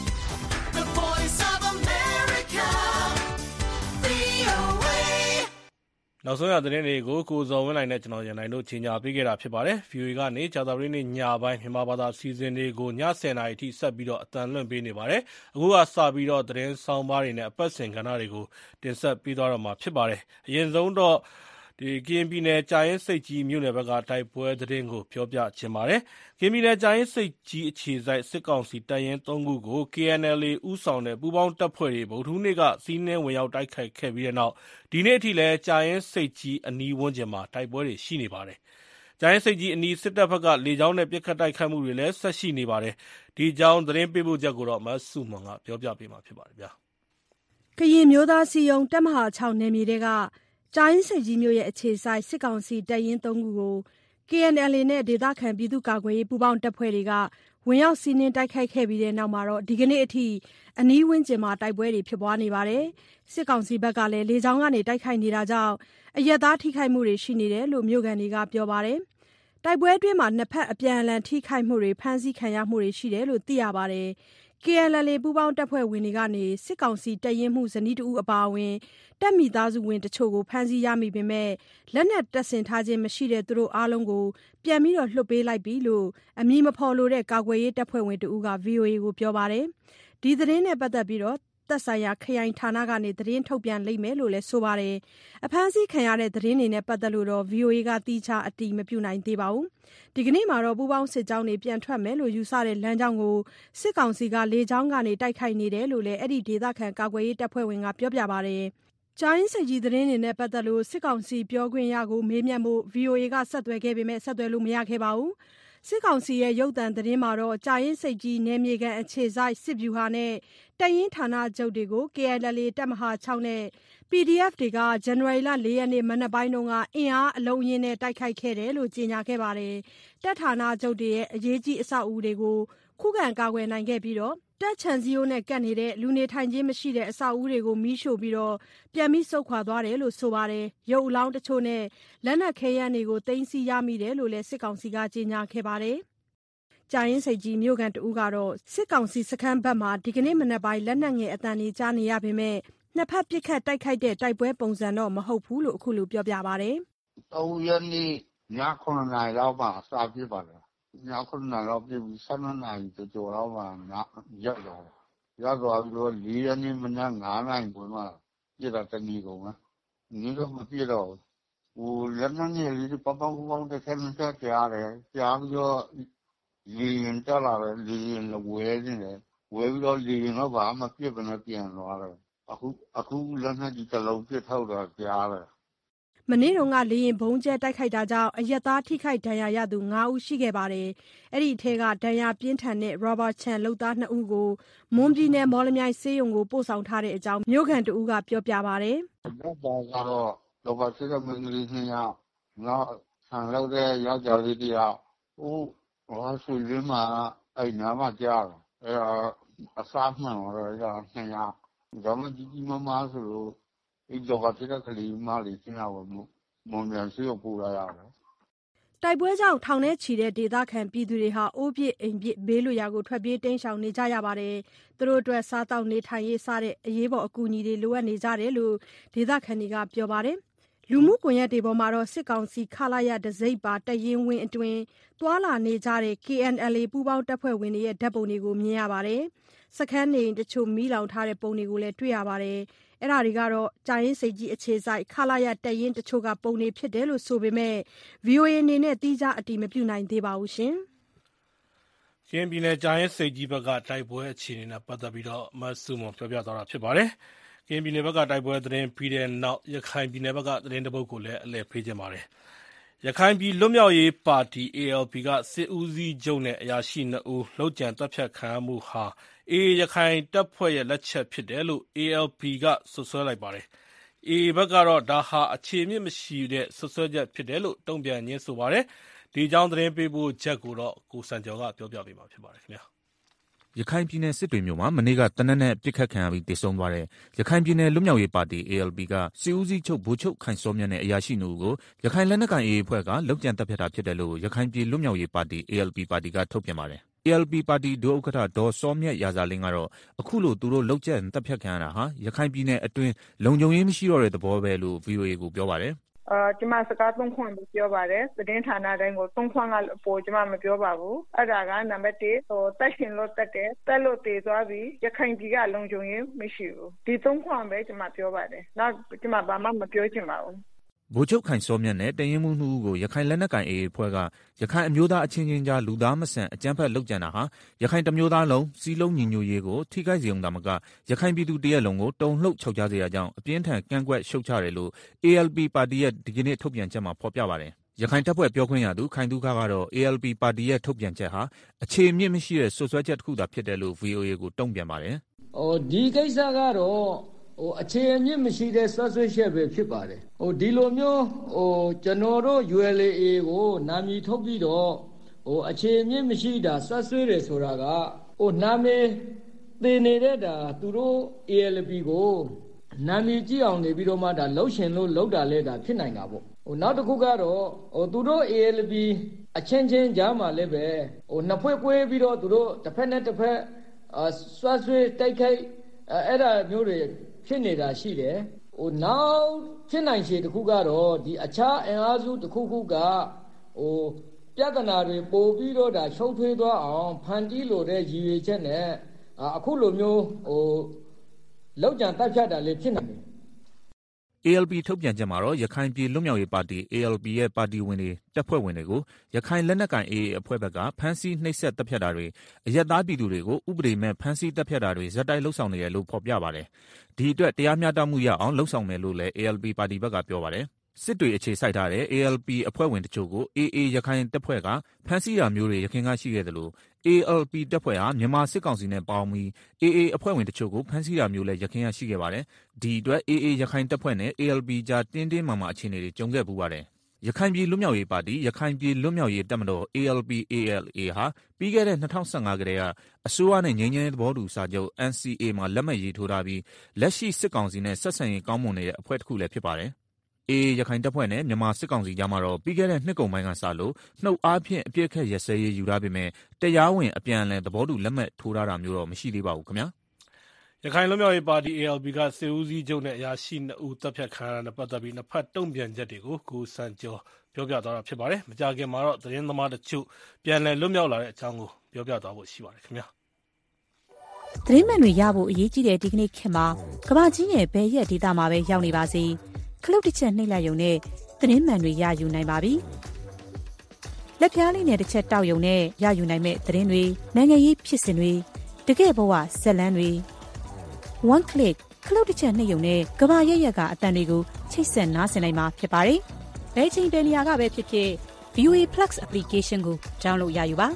the voice of America, VOA နောက်ဆုံးရသတင်းတွေကိုကိုဇော်ဝင်းနိုင်နဲ့ကျွန်တော်ရန်နိုင်တို့ကြီးညာပေးခဲ့တာဖြစ်ပါတယ်။ VOA ကနေကြာသပတေးနေ့ညပိုင်းမြန်မာဘာသာအစီအစဉ်တွေကိုည10:00 နာရီအထိဆက်ပြီးအသံလွှင့်ပေးနေပါတယ်။အခုကစပြီးသတင်းဆောင်ပါးတွေနဲ့အပတ်စဉ်ကဏ္ဍတွေကိုတင်ဆက်ပေးသွားတော့မှာဖြစ်ပါတယ်။အရင်ဆုံးတော့ကရင်ပြည်နယ်ကြာရင်ဆိပ်ကြီးမြို့နယ်ဘက်ကတိုက်ပွဲသတင်းကိုပြောပြချင်ပါတယ်။ကရင်ပြည်နယ်ကြာရင်ဆိပ်ကြီးအခြေစိုက်စစ်ကောင်စီတပ်ရင်း3ခုကို KNLA ဦးဆောင်တဲ့ပူးပေါင်းတပ်ဖွဲ့တွေဗုဒ္ဓဟူးနေ့ကစီးနင်းဝင်ရောက်တိုက်ခိုက်ခဲ့ပြီးတဲ့နောက်ဒီနေ့အထိလည်းကြာရင်ဆိပ်ကြီးအနီးဝန်းကျင်မှာတိုက်ပွဲတွေရှိနေပါတယ်။ကြာရင်ဆိပ်ကြီးအနီးစစ်တပ်ဘက်ကလေကြောင်းနဲ့ပစ်ခတ်တိုက်ခိုက်မှုတွေလည်းဆက်ရှိနေပါတယ်။ဒီအကြောင်းသတင်းပေးပို့ချက်ကိုမဆုမွန်ကပြောပြပေးမှာဖြစ်ပါတယ်ဗျာ။ကရင်မျိုးသားစီယုံတပ်မဟာ6နယ်မြေတွေကကြာရင်ဆိပ်ကြီးမြို့ရဲ့အခြေစိုက်စစ်ကောင်စီတပ်ရင်း3ခုကို KNLA နဲ့ဒေသခံပြည်သူ့ကာကွယ်ရေးပူးပေါင်းတပ်ဖွဲ့တွေကဝင်ရောက်စီးနင်းတိုက်ခိုက်ခဲ့ပြီးတဲ့နောက်ဒီကနေ့အထိအနီးဝန်းကျင်မှာတိုက်ပွဲတွေဖြစ်ပွားနေပါတယ်။စစ်ကောင်စီဘက်ကလည်းလေကြောင်းကနေတိုက်ခိုက်နေတာကြောင့်အရပ်သားထိခိုက်မှုတွေရှိနေတယ်လို့မြို့ခံတွေကပြောပါတယ်။တိုက်ပွဲအတွင်းမှာနှစ်ဖက်အပြန်အလှန်ထိခိုက်မှုတွေဖမ်းဆီးခံရမှုတွေရှိတယ်လို့သိရပါတယ်။ KNLA ပူးပေါင်းတပ်ဖွဲ့ဝင်တွေကနေစစ်ကောင်စီတပ်ရင်းမှုဇနီးတဦးအပါအဝင်တပ်မိသားစုဝင်တချို့ကိုဖမ်းဆီးရမိပေမဲ့လက်နက်တပ်ဆင်ထားခြင်းမရှိတဲ့သူတို့အားလုံးကိုပြန်ပြီးလွှတ်ပေးလိုက်ပြီလို့အမည်မဖော်လိုတဲ့ကာကွယ်ရေးတပ်ဖွဲ့ဝင်တဦးက VOA ကိုပြောပါတယ်။ဒီသတင်းနဲ့ပတ်သက်ပြီးသက်ဆိုင်ရာခရိုင်ဌာနကနေသတင်းထုတ်ပြန်လိမ့်မယ်လို့လည်းဆိုပါတယ်။အဖမ်းဆီးခံရတဲ့သတင်းတွေနဲ့ပတ်သက်လို့ VOA ကသီးခြားအတည်မပြုနိုင်သေးပါဘူး။ဒီကနေ့မှာပူးပေါင်းစစ်ကြောင်းတွေပြန်ထွက်မယ်လို့ယူဆတဲ့လမ်းကြောင်းကိုစစ်ကောင်စီကလေကြောင်းကနေတိုက်ခိုက်နေတယ်လို့လည်းအဲ့ဒီဒေသခံကာကွယ်ရေးတပ်ဖွဲ့ဝင်ကပြောပါတယ်။ကြာရင်ဆိပ်ကြီးသတင်းတွေနဲ့ပတ်သက်လို့စစ်ကောင်စီပြောခွင့်ရကိုမေးမြန်းဖို့ VOA ကဆက်သွယ်ခဲ့ပေမဲ့ဆက်သွယ်လို့မရခဲ့ပါဘူး။စစ်ကောင်စီရဲ့ရုပ်သံသတင်းမှာတော့ကြာအင်းဆိပ်ကြီးနယ်မြေခံအခြေစိုက်စစ်ဗျူဟာနဲ့တပ်ရင်းဌာနချုပ်တွေကို KNLA တပ်မဟာ 6 နဲ့ PDF တွေက ဇန်နဝါရီလ 4 ရက်နေ့မနက်ပိုင်းကအင်အားအလုံးအရင်းနဲ့တိုက်ခိုက်ခဲ့တယ်လို့ကြေညာခဲ့ပါတယ်။တပ်ဌာနချုပ်တွေရဲ့အရေးကြီးအဆောက်အဦတွေကိုခုခံကာကွယ်နိုင်ခဲ့ပြီးတပ်ခြံစည်းရိုးနဲ့ကပ်နေတဲ့လူနေထိုင်ခြင်းမရှိတဲ့အဆောက်အဦတွေကိုမီးရှို့ပြီးပြန်ဆုတ်ခွာသွားတယ်လို့ဆိုပါတယ်။ရုပ်အလောင်းတချို့နဲ့လက်နက်ခဲယမ်းတွေကိုသိမ်းဆည်းရမိတယ်လို့လည်းစစ်ကောင်စီကကြေညာခဲ့ပါတယ်။ကြာအင်းဆိပ်ကြီးမြို့ခံတဦးကတော့စစ်ကောင်စီစခန်းဘက်မှာဒီကနေ့မနက်ပိုင်းလက်နက်ငယ်အသံတွေကြားနေရပေမဲ့နှစ်ဖက်ပစ်ခတ်တိုက်ခိုက်တဲ့တိုက်ပွဲပုံစံတော့မဟုတ်ဘူးလို့အခုလိုပြောပြပါတယ်။3 ရက်နေ့ည9 နာရီလောက်မှာစဖြစ်ပါတယ်။ည9 နာရီလောက်ပြီး12 နာရီကျော်လောက်မှာရောက်သွားတယ်။ရောက်သွားပြီးတော့4 ရက်နေ့မနက်9 နာရီခွဲမှာပြစ်တာတနည်းကုန်ပဲ။ဒီတော့မပြစ်တော့လက်နက်ငယ်လေးပေါက်တစ်ခဲနှစ်ချက်ကြားတယ်။ကြားပြီးတော့လေရင်တက်လာတယ်လေရင်ဝဲနေတယ်။ဝဲပြီးတော့လေရင်တော့ဘာမှပြစ်ဘဲနဲ့ပြန်သွားတယ်။အခုလက်နက်ကြီးတစ်လုံးပြစ်ထုတ်တာကြားတယ်မနေ့ကလေရင်ဘုံကျဲတိုက်ခိုက်တာကြောင့်အရက်သားထိခိုက်ဒဏ်ရာရသူ9ဦးရှိခဲ့ပါတယ်။အဲ့ဒီထဲကဒဏ်ရာပြင်းထန်တဲ့ Robert Chan လုပ်သား2ဦးကိုမွန်ပြည်နယ်မော်လမြိုင်ဆေးရုံကိုပို့ဆောင်ထားတဲ့အကြောင်းမြို့ခံတဦးကပြောပြပါတယ်။တော့ကတော့လောဘစစ်တဲ့မင်းကြီး2ယောက်နောက်ဆန်လောက်တဲ့ယောက်ျားလေးတယောက်ဘာဆွေးရင်းမှာအဲ့နာမကြားတယ်။အဲ့အစားမှန်တော့2ယောက်ဒါမှကြီးမမဆိုလို့ဒီတော့ကတည်းကကလေးမလေးကျင်းအောင်မွန်မြန်စီကိုပို့လာရတယ်တိုက်ပွဲကြောင့်ထောင်ထဲချီတဲ့ဒေသခံပြည်သူတွေဟာအိုးပြစ်အိမ်ပြစ်ဘေးလွတ်ရာကိုထွက်ပြေးတိမ်းရှောင်နေကြရပါတယ်။သူတို့အတွက်စားတောက်နေထိုင်ရေးစတဲ့အရေးပေါ်အကူအညီတွေလိုအပ်နေကြတယ်လို့ဒေသခံတွေကပြောပါတယ်။လူမှုကွန်ရက်တွေပေါ်မှာတော့စစ်ကောင်စီခလာရတစိမ့်ပါတရင်ဝင်းအတွင်းသွာလာနေကြတဲ့ KNLA ပူးပေါင်းတပ်ဖွဲ့ဝင်တွေရဲ့ဓာတ်ပုံတွေကိုမြင်ရပါတယ်။စခန်းနေတချို့မီးလောင်ထားတဲ့ပုံတွေကိုလည်းတွေ့ရပါတယ်။အဲ့ဒါတွေကတော့ကြာရင်စိတ်ကြီးအခြေဆိုင်ခလာရတရင်တချို့ကပုံနေဖြစ်တယ်လို့ဆိုပေမဲ့ VOA အနေနဲ့တိကျအတည်မပြုနိုင်သေးပါဘူးရှင်။ချင်းပြည်နယ်ကြာရင်စိတ်ကြီးဘက်ကတိုက်ပွဲအခြေအနေနဲ့ပတ်သက်ပြီးတော့မဆုမပြောပြသွားတာဖြစ်ပါတယ်။ချင်းပြည်နယ်ဘက်ကတိုက်ပွဲသတင်းပြီးတဲ့နောက်ရခိုင်ပြည်နယ်ဘက်ကသတင်းတပုတ်ကိုလည်းအလည်ဖေးခြင်းပါတယ်။ရခိုင်ပြည်လွတ်မြောက်ရေးပါတီ ALP ကစစ်ဦးစီးချုပ်နဲ့အရာရှိ2ဦးလှုပ်ကြံတပ်ဖြတ်ခံရမှုဟာAA ရခိုင်တပ်ဖွဲ့ရဲ့လက်ချက်ဖြစ်တယ်လို့ ALP ကစွပ်စွဲလိုက်ပါတယ်။ AA ဘက်ကတော့ဒါဟာအခြေအမြစ်မရှိတဲ့စွပ်စွဲချက်ဖြစ်တယ်လို့တုံ့ပြန်ငြင်းဆိုပါတယ်။ဒီအကြောင်းသတင်းပေးပို့ချက်ကိုတော့ကိုစံကျော်ကပြောပြပေးမှာဖြစ်ပါတယ်ခင်ဗျာ။ရခိုင်ပြည်နယ်စစ်တွေမြို့မှာမနေ့ကတနက်နဲ့ပစ်ခတ်ခံရပြီးတေဆုံးသွားတဲ့ရခိုင်ပြည်နယ်လွတ်မြောက်ရေးပါတီ ALP ကစစ်ဦးစီးချုပ်ဗိုလ်ချုပ်ခိုင်စောမြတ်နဲ့အရာရှိ2ဦးကိုရခိုင်လက်နက်ကိုင် AA အဖွဲ့ကလုပ်ကြံတပ်ဖြတ်တာဖြစ်တယ်လို့ရခိုင်ပြည်လွတ်မြောက်ရေးပါတီ ALP ပါတီကထုတ်ပြန်ပါတယ်။ ALP ပါတီဒုဥက္ကဋ္ဌဒေါ်စောမြတ်ရာဇာလင်းကတော့အခုလိုသူတို့လုပ်ကြံတပ်ဖြတ်ခံရတာဟာရခိုင်ပြည်နယ်အတွင်းလုံခြုံရေးမရှိတော့တဲ့သဘောပဲလို့ VOA ကိုပြောပါတယ်ကျမစကား3ခွန်းပြောပါတယ်သတင်းဌာနတိုင်းကို3ခွန်းကပို့ကျမမပြောပါဘူးအဲ့ဒါကနံပါတ်1တက်ရှင်လို့တက်တယ်တက်လို့တည်သွားပြီရခိုင်ပြည်ကလုံခြုံရေးမရှိဘူးဒီ3ခွန်းပဲကျမပြောပါတယ်နောက်ကျမဘာမှမပြောချင်ပါဘူးဗိုလ်ချုပ်ခိုင်စောမြတ်နဲ့တရင်မှု2ဦးကိုရခိုင်လက်နက်ကိုင် AA အဖွဲ့ကရခိုင်အမျိုးသားအချင်းချင်းကြားလူသားမဆန်အကြမ်းဖက်လုပ်ကြံတာဟာရခိုင်တမျိုးသားလုံးစီးလုံးညီညွတ်ရေးကိုထိခိုက်စေုံသာမကရခိုင်ပြည်သူတရက်လုံးကိုတုန်လှုပ်ခြောက်ခြားစေရကြောင်းအပြင်းထန်ကန့်ကွက်ရှုတ်ချတယ်လို့ ALP ပါတီရဲ့ဒီကနေ့ထုတ်ပြန်ချက်မှာဖော်ပြပါတယ်ရခိုင်တပ်ဖွဲ့ပြောခွင့်ရသူခိုင်သူခကတော့ ALP ပါတီရဲ့ထုတ်ပြန်ချက်ဟာအခြေအမြစ်မရှိတဲ့စွပ်စွဲချက်တစ်ခုသာဖြစ်တယ်လို့ VOA ကိုတုံ့ပြန်ပါတယ်ဒီကိစ္စကတော့အခြေအမြစ်မရှိတဲ့ဆွဆွဲချက်ပဲဖြစ်ပါတယ်ဒီလိုမျိုးကျွန်တော်တို့ ULA ကိုနာမည်ထုတ်ပြီးတော့အခြေအမြစ်မရှိတာဆွဆွဲတယ်ဆိုတာကနာမည်သိနေတဲ့ဒါသူတို့ ALP ကိုနာမည်ကြည့်အောင်နေပြီးတော့မှဒါလှုပ်ရှင်လို့လှုပ်တာလဲဒါဖြစ်နိုင်တာပေါ့နောက်တစ်ခုကတော့သူတို့ ALP အချင်းချင်းကြားမှာလည်းပဲနှစ်ဖွဲ့ကွဲပြီးတော့သူတို့တစ်ဖက်နဲ့တစ်ဖက်ဆွဆွဲတိုက်ခိုက်အဲ့ဒါမျိုးတွေဖြစ်နေတာရှိတယ်နောက်ဖြစ်နိုင်ခြေတစ်ခုကတော့ဒီအခြားအင်အားစုတစ်ခုခုကပြဿနာတွေပို့ပြီးတော့ဒါရှုံးထွေးသွားအောင်ဖန်တီးလို့တဲ့ရည်ရွယ်ချက်နဲ့အခုလိုမျိုးလောက်ကြံတက်ဖြတ်တာလေးဖြစ်နေတယ် ALP ထုတ်ပြန်ချက်မှာတော့ရခိုင်ပြည်လွတ်မြောက်ရေးပါတီ ALP ရဲ့ပါတီဝင်တွေတပ်ဖွဲ့ဝင်တွေကိုရခိုင်လက်နက်ကိုင် AA အဖွဲ့ဘက်ကဖမ်းဆီးနှိပ်စက်တပ်ဖြတ်တာတွေအရက်သားပြည်သူတွေကိုဥပဒေမဲ့ဖမ်းဆီးတပ်ဖြတ်တာတွေဇက်တိုက်လှုပ်ဆောင်နေတယ်လို့ဖော်ပြပါတယ်။ဒီအတွက်တရားမျှတမှုရအောင်လှုပ်ဆောင်မယ်လို့လည်း ALP ပါတီဘက်ကပြောပါတယ်။စစ်တွေအခြေစိုက်ထားတဲ့ ALP အဖွဲ့ဝင်တချို့ကို AA ရခိုင်တပ်ဖွဲ့ကဖမ်းဆီးတာမျိုးတွေယခင်ကရှိခဲ့သလို ALP တပ်ဖွဲ့ဟာမြန်မာစစ်ကောင်စီနဲ့ပေါင်းပြီး AA အဖွဲ့ဝင်တချို့ကိုဖမ်းဆီးတာမျိုးလည်းယခင်ကရှိခဲ့ပါတယ်။ဒီအတွက် AA ရခိုင်တပ်ဖွဲ့နဲ့ ALP ကြားတင်းတင်းမာမာအခြေအနေတွေကြုံခဲ့ပူပါတယ်။ရခိုင်ပြည်လွတ်မြောက်ရေးပါတီရခိုင်ပြည်လွတ်မြောက်ရေးတပ်မတော် ALP/ALA ဟာပြီးခဲ့တဲ့2015ကတည်းကအစိုးရနဲ့ငြိမ်းချမ်းရေးသဘောတူစာချုပ် NCA မှာလက်မှတ်ရေးထိုးထားပြီးလက်ရှိစစ်ကောင်စီနဲ့ဆက်ဆံရေးကောင်းမွန်နေတဲ့အဖွဲ့တစ်ခုလည်းဖြစ်ပါတယ်။ AA ရခိုင်တပ်ဖွဲ့နဲ့မြန်မာစစ်ကောင်စီကြားမှာတော့ပြီးခဲ့တဲ့နှစ်ကုန်ပိုင်းကစလို့နှုတ်အားဖြင့်အပြစ်ခတ်ရစဲရေးယူထားပေမဲ့တရားဝင်အပြန်အလှန်သဘောတူလက်မှတ်ထိုးထားတာမျိုးတော့မရှိသေးပါဘူးခင်ဗျာရခိုင်လွတ်မြောက်ရေးပါတီ ALP ကစစ်ဦးစီးချုပ်နဲ့အရာရှိ2ဦးတပ်ဖြတ်ခံရတဲ့ပတ်သက်ပြီးနှစ်ဖက်တုံ့ပြန်ချက်တွေကိုကိုစံကျော်ပြောပြသွားတာဖြစ်ပါတယ်။မကြာခင်မှာတော့သတင်းသမားတချို့ပြန်လည်လွတ်မြောက်လာတဲ့အကြောင်းကိုပြောပြသွားဖို့ရှိပါတယ်ခင်ဗျာ။သတင်းမှန်တွေရဖို့အရေးကြီးတဲ့ဒီကနေ့ခေတ်မှာကမ္ဘာကြီးရဲ့ဘယ်ရက်ဒေသမှာပဲရောက်နေပါစေခလုတ်တစ်ချက်နှိပ်လိုက်ရုံနဲ့သတင်းမှန်တွေရယူနိုင်ပါပြီ။လက်ပြားလေးနဲ့တစ်ချက်တောက်ရုံနဲ့ရယူနိုင်မဲ့သတင်းတွေနိုင်ငံရေးဖြစ်စဉ်တွေတကယ့်ဘဝဇက်လန်းတွေ one click ခလုတ်တစ်ချက်နှိပ်ရုံနဲ့ကမ္ဘာရက်ရက်ကအတန်တွေကိုချိတ်ဆက်နားဆင်နိုင်မှာဖြစ်ပါတယ်။ဘယ်ချိန်ဘယ်နေရာကပဲဖြစ်ဖြစ် VOA Plus application ကို download ရယူပါ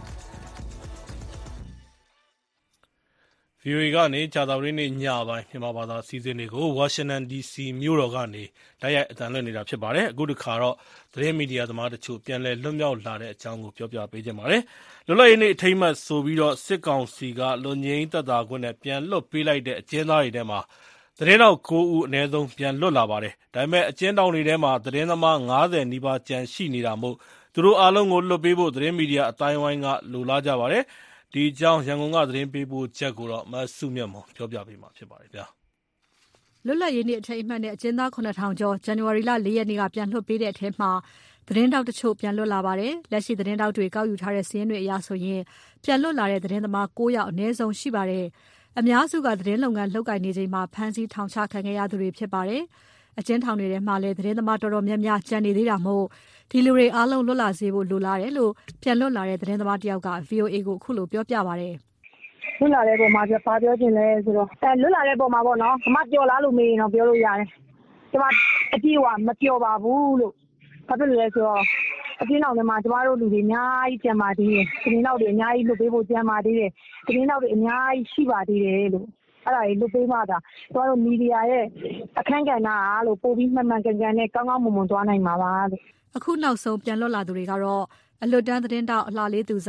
။ VOA ကနေကြာသပတေးနေ့ညပိုင်းမြန်မာဘာသာစီစဉ်တွေကို Washington DC မြို့တော်ကနေတိုက်ရိုက်အသံလွှင့်နေတာဖြစ်ပါတယ်။အခုတစ်ခါတော့သတင်းမီဒီယာသမားတချို့ပြန်လည်လွတ်မြောက်လာတဲ့အကြောင်းကိုပြောပြပေးခြင်းပါတယ်။လွတ်လပ်ရေးနေ့အထိမ်းအမှတ်ဆိုပြီးတော့စစ်ကောင်စီကလွန်ငင်းသက်သာခွင့်နဲ့ပြန်လွတ်ပေးလိုက်တဲ့အကျဉ်းသားတွေထဲမှာသတင်းတောက်9ဦးအနည်းဆုံးပြန်လွတ်လာပါတယ်။ဒါပေမဲ့အကျဉ်းတောင်တွေထဲမှာသတင်းသမား90နီးပါးကျန်ရှိနေတာမို့သူတို့အားလုံးကိုလွတ်ပေးဖို့သတင်းမီဒီယာအတိုင်းဝိုင်းကလိုလားကြပါတယ်။ဒီအကြောင်းရန်ကုန်ကသတင်းပေးပို့ချက်ကိုတော့မဆုမြတ်မောင်ပြောပြပေးမှာဖြစ်ပါတယ်ဗျာ။လွတ်လပ်ရေးနေ့အထိမ်းအမှတ်နဲ့အကျဉ်းသား9000ကျော်ဇန်နဝါရီလ4ရက်နေ့ကပြန်လွှတ်ပေးတဲ့အထဲမှာသတင်းတောက်တချို့ပြန်လွတ်လာပါတယ်။လက်ရှိသတင်းတောက်တွေကောက်ယူထားတဲ့စာရင်းတွေအရဆိုရင်ပြန်လွတ်လာတဲ့သတင်းသမား9ယောက်အနည်းဆုံးရှိပါတယ်။အများစုကသတင်းလုပ်ငန်းလုပ်ကိုင်နေချိန်မှာဖမ်းဆီးထောင်ချခံခဲ့ရသူတွေဖြစ်ပါတယ်။အကျဉ်းထောင်တွေထဲမှာလည်းသတင်းသမားတော်တော်များများကျန်နေသေးတာမို့ဒီလူတွေအားလုံးလွတ်လာစေဖို့လိုလားတယ်လို့ပြန်လွတ်လာတဲ့သတင်းသမားတယောက်က VOA ကိုအခုလိုပြောပြပါတယ်။လွတ်လာတဲ့ပုံမှာဘာပြောချင်လဲဆိုတော့လွတ်လာတဲ့ပုံမှာပေါ့နော်။မပြောလားလို့မေးရင်တော့ပြောလို့ရတယ်။ကျမအပြေးမပြောပါဘူးလို့ဘာဖြစ်လို့လဲဆိုတော့အကျဉ်းထောင်ထဲမှာကျမတို့လူတွေအများကြီးကျန်ပါသေးတယ်။သတင်းတောက်တွေအများကြီးလွတ်ပေးဖို့ကျန်ပါသေးတယ်။သတင်းတောက်တွေအများကြီးရှိပါသေးတယ်လို့အဲ့ဒါကြီးလွတ်ပေးမှသာကျမတို့မီဒီယာရဲ့အခန်းကဏ္ဍအားလို့ပို့ပြီးမှန်မှန်ကန်ကန်နဲ့ကောင်းကောင်းမွန်မွန်သွားနိုင်မှာပါလို့အခုနောက်ဆုံးပြန်လွတ်လာသူတွေကတော့အလွတ်တန်းသတင်းတောက်အလှလေးသူစာ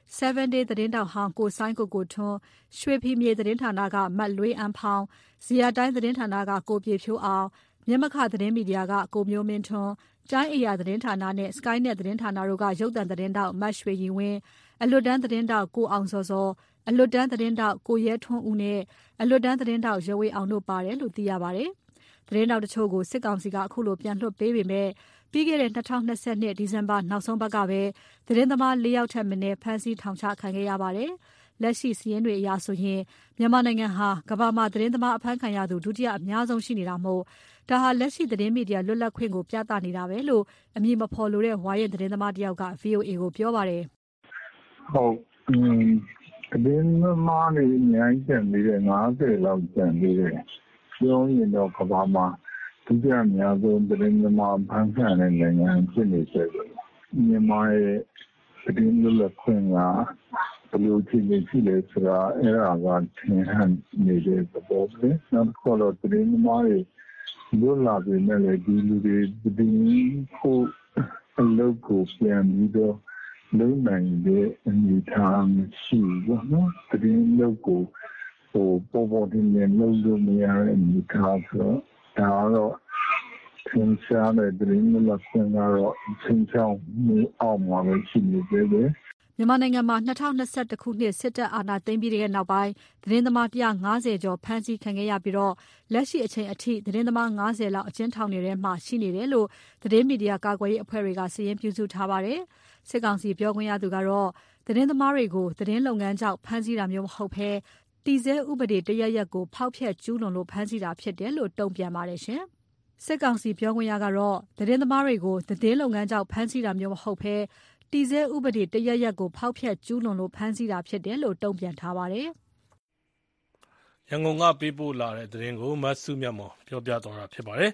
7 day သတင်းတောက်ဟောင်းကိုဆိုင်းကိုထွန်းရွှေဖီမြေသတင်းဌာနကမတ်လွေးအန်းဖောင်းဇီယာတိုင်းသတင်းဌာနကကိုပြေဖြိုးအောင်မြမခသတင်းမီဒီယာကကိုမျိုးမင်းထွန်းတိုင်းအရာသတင်းဌာနနဲ့ Skynet သတင်းဌာနတို့ကရုပ်သံသတင်းတောက်မတ်ရွှေရင်ဝင်းအလွတ်တန်းသတင်းတောက်ကိုအောင်စောစောအလွတ်တန်းသတင်းတောက်ကိုရဲထွန်းဦးနဲ့အလွတ်တန်းသတင်းတောက်ရွေအောင်တို့ပါတယ်လို့သိရပါတယ်။သတင်းတောက်တချို့ကိုစစ်ကောင်စီကအခုလိုပြန်လွှတ်ပေးပေမဲ့ပြီးခဲ့တဲ့2022ဒီဇင်ဘာနောက်ဆုံးပတ်ကပဲသတင်းသမား4ယောက်ထက်မနည်းဖမ်းဆီးထောင်ချခံခဲ့ရပါတယ်။လက်ရှိစီးရင်တွေအရဆိုရင်မြန်မာနိုင်ငံဟာကမ္ဘာမှာသတင်းသမားအဖမ်းခံရသူဒုတိယအများဆုံးရှိနေတာမို့ဒါဟာလက်ရှိသတင်းမီဒီယာလွတ်လပ်ခွင့်ကိုပြသနေတာပဲလို့အမည်မဖော်လိုတဲ့ဝါရင်သတင်းသမားတယောက်က VOA ကိုပြောပါတယ်။ဟုတ်သတင်းသမားတွေအများကြီးကျန်သေးတယ်90လောက်ကျန်သေးတယ်။ပြောရင်တော့ကမ္ဘာမှာဒုတိယအများဆုံးသတင်းသမားဖမ်းခံတဲ့နိုင်ငံဖြစ်နေတယ်။မြန်မာရဲ့သတင်းလွတ်လပ်ခွင့်ကဘယ်လိုအခြေအနေရှိလဲဆိုတာအဲ့ဒါကထင်ဟန်နေတဲ့သဘောပဲ။နောက်တစ်ခုတော့သတင်းသမားတွေလွတ်လာပြီနဲ့လေဒီလူတွေသတင်းကိုအလုပ်ကိုပြန်ပြီးတော့လုံနိုင်တဲ့အနေအထားရှိဘူးနော်။သတင်းလုပ်ကိုပေါ်တင်နေလို့မရတဲ့အနေအထားဆိုတော့ဒါတော့သင်္ချာတဲ့သတင်းလွတ်လပ်ခွင့်ကတော့သင်္ချာမှုအောင်မှာပဲရှိနေသေးတယ်မြန်မာနိုင်ငံမှာ2021ခုနှစ်စစ်တပ်အာဏာသိမ်းပြီးတဲ့နောက်ပိုင်းသတင်းသမား150ကျော်ဖမ်းဆီးခံခဲ့ရပြီးတော့လက်ရှိအချိန်အထိသတင်းသမား90လောက်အကျဉ်းထောင်တွေထဲမှာရှိနေတယ်လို့သတင်းမီဒီယာကာကွယ်ရေးအဖွဲ့တွေကစာရင်းပြုစုထားပါတယ်။စစ်ကောင်စီပြောခွင့်ရသူကတော့သတင်းသမားတွေကိုသတင်းလုပ်ငန်းကြောင့်ဖမ်းဆီးတာမျိုးမဟုတ်ဘဲတည်ဆဲဥပဒေတရရက်ကိုဖောက်ဖျက်ကျူးလွန်လို့ဖမ်းဆီးတာဖြစ်တယ်လို့တုံ့ပြန်ပါတယ်ရှင်။စစ်ကောင်စီပြောခွင့်ရကတော့သတင်းသမားတွေကိုသတင်းလုပ်ငန်းကြောင့်ဖမ်းဆီးတာမျိုးမဟုတ်ဘဲတည်ဆဲဥပဒေတရရက်ကိုဖောက်ဖျက်ကျူးလွန်လို့ဖမ်းဆီးတာဖြစ်တယ်လို့တုံ့ပြန်ထားပါတယ်။ရန်ကုန်ကပေးပို့လာတဲ့သတင်းကိုမဆုမြတ်မော်ပြောပြသွားတာဖြစ်ပါတယ်။